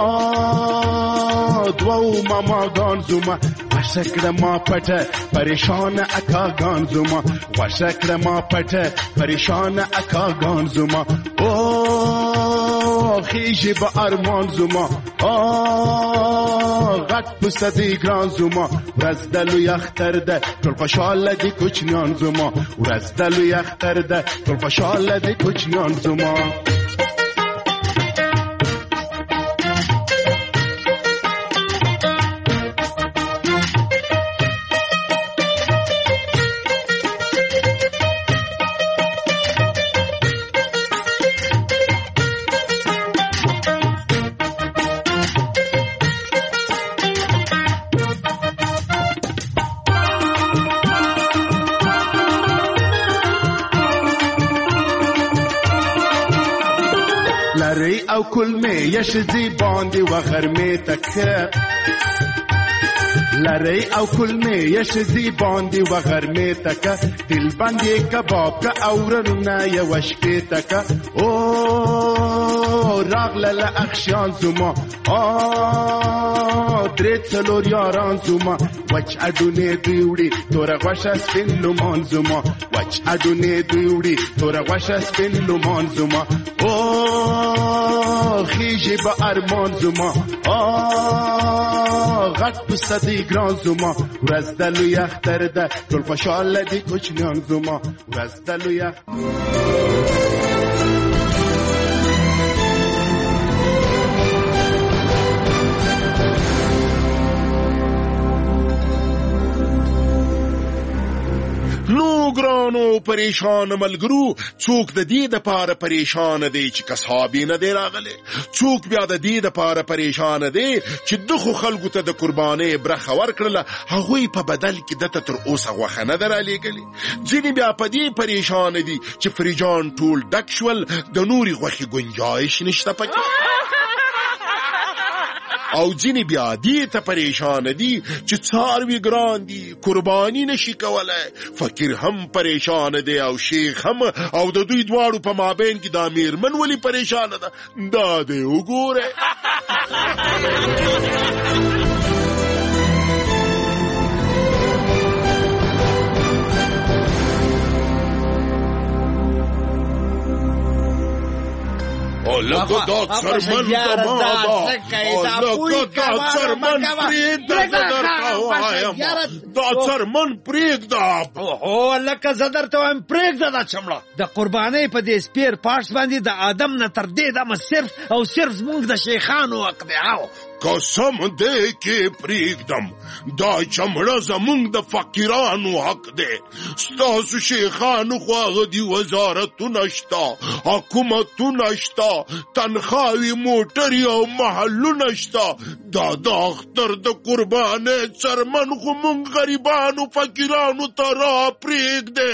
دوو ماماګان زما غوښه کړه ما پټه پریشانه اکاګان زما غوښه کړه ما پټه پریشانه اکاګان زما خیژې به ارمان زما غټ پسه دی ګران زما ورځ د لوی اختر ده ټول خوشحاله دي کوچنیان زما ورځ د لوی اختر ده ټول خوشحاله دي کوچنیان زما لری او کلمه یشزی باندی و غرمه تکه لری او کلمه یشزی باندی و غرمه تکه دل باندی کباب که اورنونه یوشپی تکه راغله لأخشان زما درې څلور یاران زما وچ اډونه دوی وړي توره غوښه سپین لومان زما وچ اډونه دوی وړي توره غوښه سپین لومان زما خیژې به ارمان زما غټ پسه دی ګران زما ورځ د لوی اختر ده ټول خوشحاله دي کوچنیان زما ورځ د لوی نو ګرانو پریشان ملګرو څوک د دې دپاره پریشان دی چې کساب یې نه دی راغلی څوک بیا د دې دپاره پریشان دی چې دغو خلکو ته د قربانۍ برخه ورکړله هغوی په بدل کې دته تر اوسه غوښه نه ده رالیږلې ځینې بیا په دې پریشان دي چې فریجان ټول ډک شول د نورې غوښې ګنجایش نشته پکې او ځینې بیا دې ته پریشان دي چې څاروي ګران دي قرباني نشي کولی فقیر هم پریشان دی او شیخ هم او د دوی دواړو په مابین کې دا میرمن ولې پریشانه ده دا دی وګوره لکه دا څرمن زما لکه دا څرمن پرېږده زه درته وایم دا څرمن پرېږده لکه زه درته وایم پرېږده دا چمړه د قربانۍ په دې سپیر پارټس باندې د آدم نه تر دې دمه صرف او صرف زموږ د شیخانو حق دی قسم دی کې پرېږدم دا چمړه زموږ د فقیرانو حق دی ستاسو شیخانو خو هغه دي وزارتونه شته حکومتونه شته تنخواوې موټرې او محلونه شته دا د اختر د قربانۍ څرمن خو موږ غریبانو فقیرانو ته را پرېږدی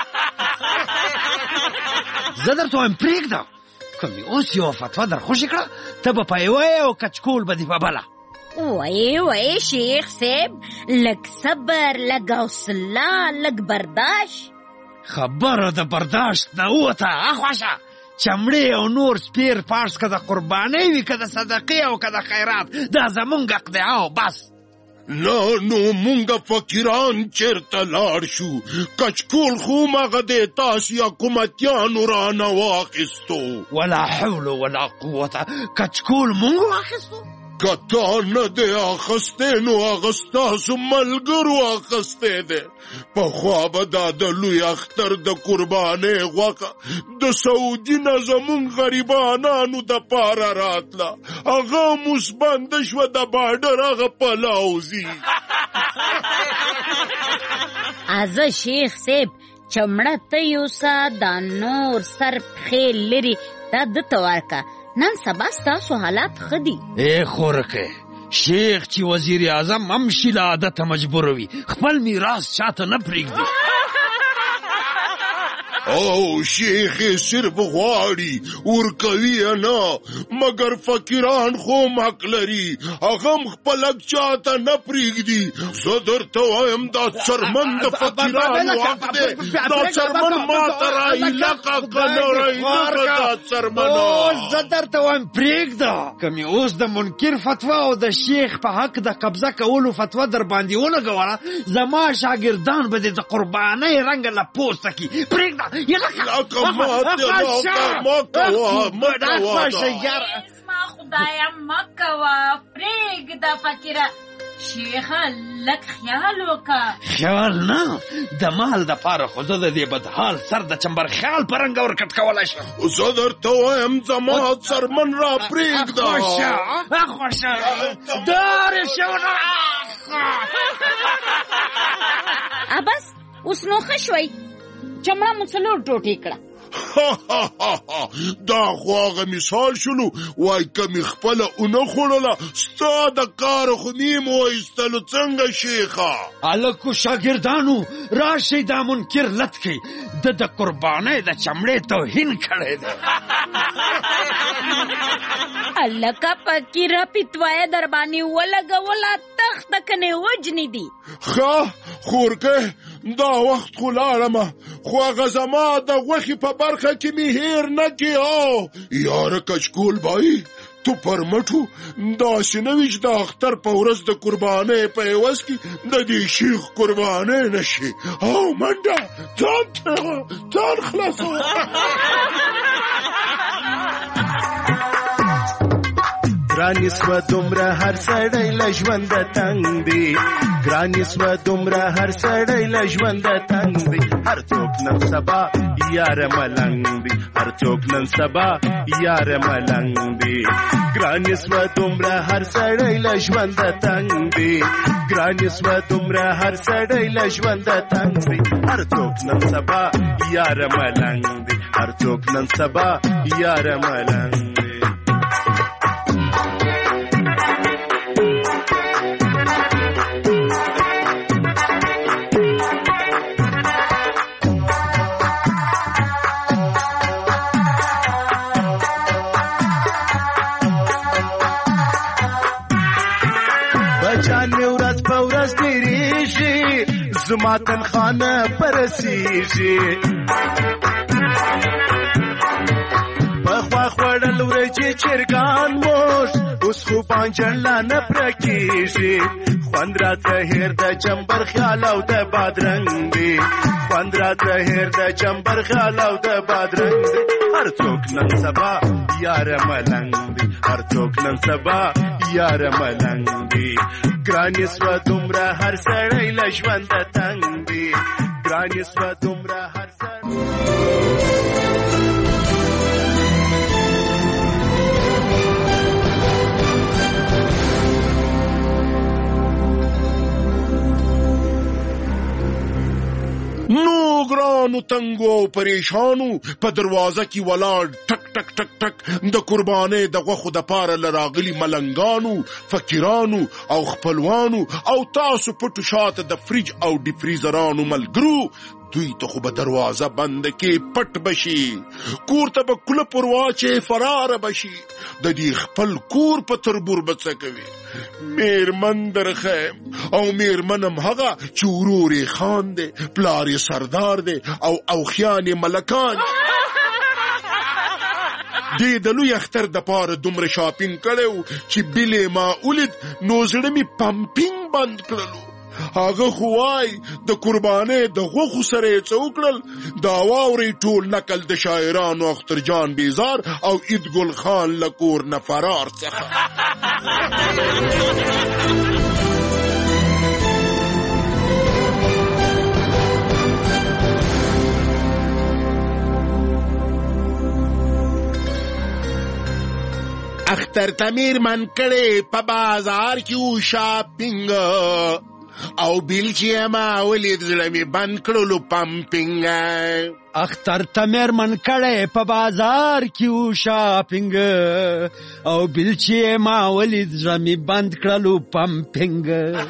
زه درته وایم پرېږده کومې اوس یوه فتوا در خوشې کړه ته به په یوه او کچکول به دې په بله وای شیخ صاحب لږ صبر لږ حوصله لږ برداشت خبره د برداشت نه ووته اخواشه چمړې او نور سپیر پارس که د قربانۍ وي که د صدقې او که د خیرات دا زمونږ حق دی او بس نه نو مونږ فقیران چیرته لاړ شو کچکول خو مغه دی تاسې حکومتیانو رانه واخیستو ولا حول ولا قوته کچکول مونږ واخیستو که تا نه دی اخیستی نو هغه ستاسو ملګرو اخیستی دی پخوا به دا د لوی اختر د قربانۍ غوښه د سعودي نه زمونږ غریبانانو دپاره راتله هغه موس بنده شوه د باډر هغه پلاوزي ازه شیخ صاحب چمړه ته یوسه دا نور سر پښې لري دا دته ورکه نن سبا ستاسو حالات ښه دي. ای خورکه شیخ چې وزیر اعظم هم شي له عادته مجبوروي خپل میراث چاته نه پرېږدي. او شیخ صرف غواړي ورکوي نه مګر فقیران خو حق لري هغه خپل حق چاته نه پرېږدي. زه درته وایم دا څرمن د فقیرانو حق دی. دا څرمن ماته راهیلقه که نه راهیلقه دا څرمنه. زه درته وایم پرېږده که مې اوس د منکر فتوا او د شیخ په حق د قبضه کولو فتوا در باندې ولګوله زما شاګردان به دې د قربانۍ رنګه له پوسته کړي. پرېږده خدایا مکوه پرېږده فقیره. شیخه لږ خیال وکړه. خیال نه د مال دپاره خو زه د دې بدحال سر د چمبر خیال په رنګه ورکټ کولی شم. زه درته وایم زما څرمن را پرېږده. خوشه دارې شونه. بس اوس نو ښه شوی چمړه مو څلور ټوټې کړه. دا خو هغه مثال شلو وای که مې خپله ونه خوړله ستا د کاره خو نیم وایستلو څنګه شیخه. هلکو شاګردانو راشئ دا منکر لت کړئ د قربانۍ د چمړې توهین کړی دی. هلکه فقیره پیتوایه در باندې ولګوله تخته کنې وجنې دي. ښه خورکه دا وخت خو لاړمه خو هغه زما د غوښې په برخه کې مې هیر نه کې. یاره کچکول بایی تو پر مټو داسې نه وي چې د اختر په ورځ د قربانۍ په عوض کې د دې شیخ قربانۍ نه شي. او منډه ځان خلاصوه. ګرانې سوه دومره هر سړی له ژونده تنګ دی. ګرانې سوه دومره هر سړی له ژونده تنګ دی. هر څوک نن سبا یاره ملنګ دی. هر څوک نن سبا یاره ملنګ دی. ګرانې سوه دومره هر سړی له ژونده تنګ دی. ګرانې سوه دومره هر سړی له ژونده تنګ دی. هر څوک نن سبا یاره ملنګ دی. هر څوک نن سبا یاره ملنګ دی. بچانې ورځ په ورځ تېرېږي زما تنخانه پرسېږي. پخوا خوړل ورجې چرګان موږ اوس خو بانجڼ لا نه پوره کېږي. خوند راته هېر د چمبر خیال او د بادرنګ دی. خوند راته هېر د چمبر خیال او د بادرنګ دی. هر څوک نن سبا یاره ملنګ دی. هر څوک نن سبا یاره ملنګ دی. ګرانې سوه دومره هر سړی له ژونده تنګ دی. ګرانې سوه دومره هر سړی. نو ګرانو تنګو او پریشانو په دروازه کې ولاړ ټک ټک ټک ټک د قربانۍ د غوښو دپاره له راغلي ملنګانو فقیرانو او خپلوانو او تاسو پټو شاته د فریج او ډیفریزرانو ملګرو دوی ته خو به دروازه بند کې پټ بشي. کور ته به کله پر واچې فراره بشي. د دې خپل کور په تربور به څه کوي. میرمن درخیم او میرمنم هغه چې ورور یې خان دی پلار یې سردار دی او اوخیان یې ملکان. دې د لوی اختر دپاره دومره شاپینګ کړی و چې بیل یې ما ولید نو زړه مې پمپینګ بند کړلو. هغه خو وای د قربانۍ د غوښو سره یې څه وکړل. دا واورئ ټول نقل د شاعرانو اخترجان بیزار او عیدګل خان له کور نه فرار څخه. اختر ته میرمن کړې په بازار کې و شاپینګ. او بیلجیما ولید زړه مې بند کړلو پمپینګ اختر ته مېرمن کړی په بازار کې و شاپینګ او بیلجیما ولید زړه مې بند کړلو پمپینګ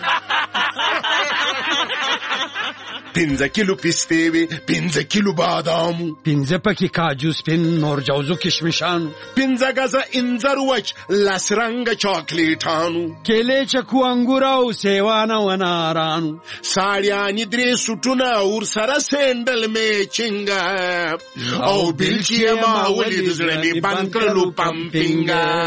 5 کیلو پستې وې 5 کیلو بادامو 5 پکې کاجو سپین نور جوزو کشمشانو 5 غزه انځر وچ لاس رنګ چاکلیټانو کېلې چکو انګور او سیوان او انارانو ساړیانې 3 سوټونه ور سره سندل میچنګ او بیلجیما ولید زړه مې بند کړلو پمپینګ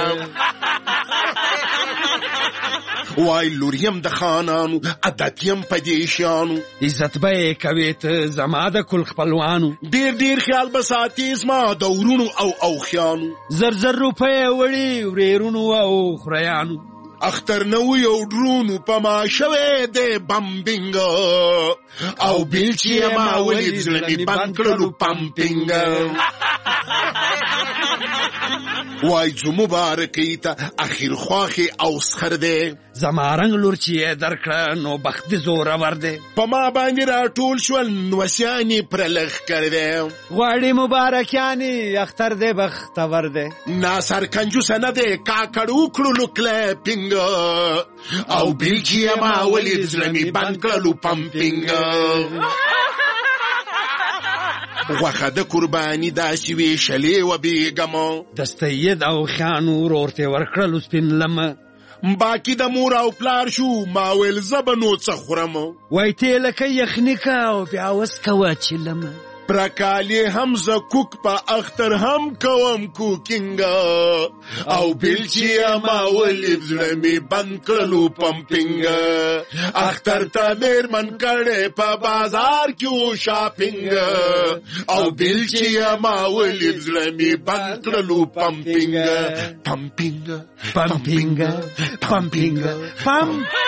وای لوریم د خانانو عادتیم پدیشانو عزت به کوي ته زما د کل خپلوانو ډیر خیال بساتي زما د ورونو او اوخیانو زر روپۍ وړي ورېرونو او خریانو اختر نو یو ډرونو پما شوه د بمبینګ او بیلجیما ولید زړه مې بند کړلو پمپینګ وای جو مبارکی ته اخیر خواخي او سخر دی زما رنګ لور چې درکړه نو بخت زور ور دی په ما باندې را ټول شول نوسیانی پر لخ کړ دی غواړي مبارکیانی اختر دی بخت ور دی ناصر کنجوس نه دی کاکړو کړلو کلپینګ او بیلجیما ولید زړه مې بند کړلو پمپینګ غوښه د قرباني داسې ویشلې و بیګمو د سید او خانو ورته ورکړلو سپین لمه باقی د مور او پلار شو ما ویل زبنو څه خورم وای ته لکه یخنی کا او بیا وسکوه چلمه پرکالی هم زکوک پا اختر هم کوم کوکینگ او بیلجیما ولید زړه مې بند کړلو پمپینګ اختر ته مېرمن کړی په بازار کې و شاپینګ او بیلجیما ولید زړه مې بند کړلو پمپینګ پمپینګ پمپینګ پمپینګ پم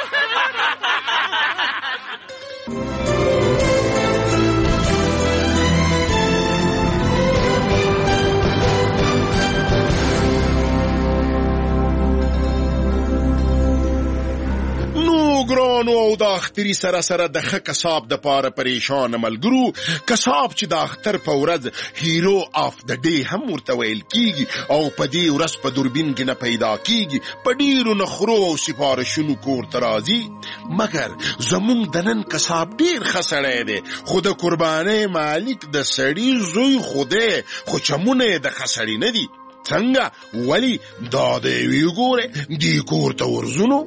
ګرانو او د اختري سره سره د ښه کساب د پاره پریشان ملګرو کساب چې د اختر په ورځ هیرو اف د ډے هم ورته ویل کیږي او په دې ورځ په دوربین کې نه پیدا کیږي په ډیرو نخرو او سفارشونو کور ته راځي مګر زمونږ د نن کساب ډیر ښه سړی دی خو د قربانۍ مالک د سړي زوی خدای خو چمونه د ښه سړي نه دي څنګه ولی دا دی وی ګوره دی کور ته ورځونو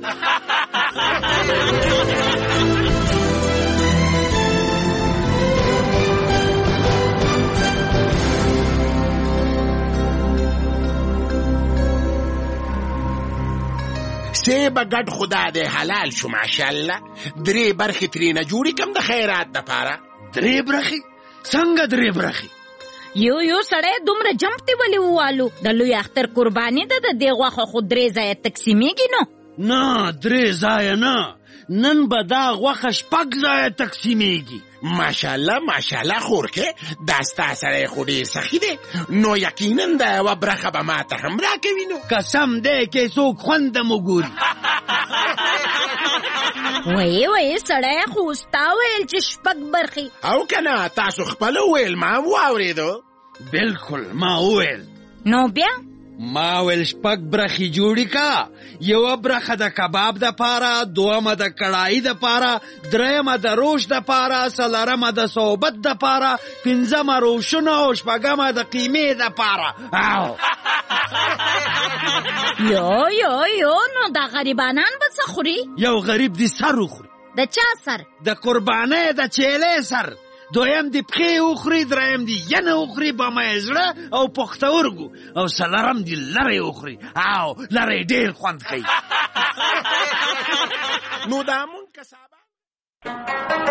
سیبه ګډ خدا دی حلال شو ماشاءالله 3 برخې ترېنه جوړې کم د خیرات دپاره 3 برخې څنګه 3 برخې یو سړی دومره جمپتې ولې ووالو د لوی اختر قرباني ده د دې غوښه خو 3 ځایه تقسیمیږي نو نه 3 ځایه نه نن به دا غوښه 6 ځایه تقسیمیږي ماشاءالله ماشاءالله خورکه دا ستا سړی خو ډېر سخي دی نو یقینا دا یوه برخه به ما ته هم راکوي نو قسم دی که څوک خوند م وګوري وایي سړی خو ستا ویل چې 6 برخې او که نه تاسو خپل وویل ما هم واورېدو بلکل ما وویل نو بیا ما ویل 6 برخې جوړې کا یوه برخه د کباب د پاره دومه د کړایي د پاره درېمه د روش د پاره څلورمه د صحبت د پاره پنځمه روشونه او شپږمه د قیمې د پاره یو نو دا غریبانان به څه خوري یو غریب دې سر وخوري د چا سر د قربانۍ د چیلې سر دویم دی پخې وخوري دریم دی ینه وخوري بمه زړه او پښتورګو او څلورم دی لرې وخوري او لرې ډېر خوند کوي نو دا مونږ کسابه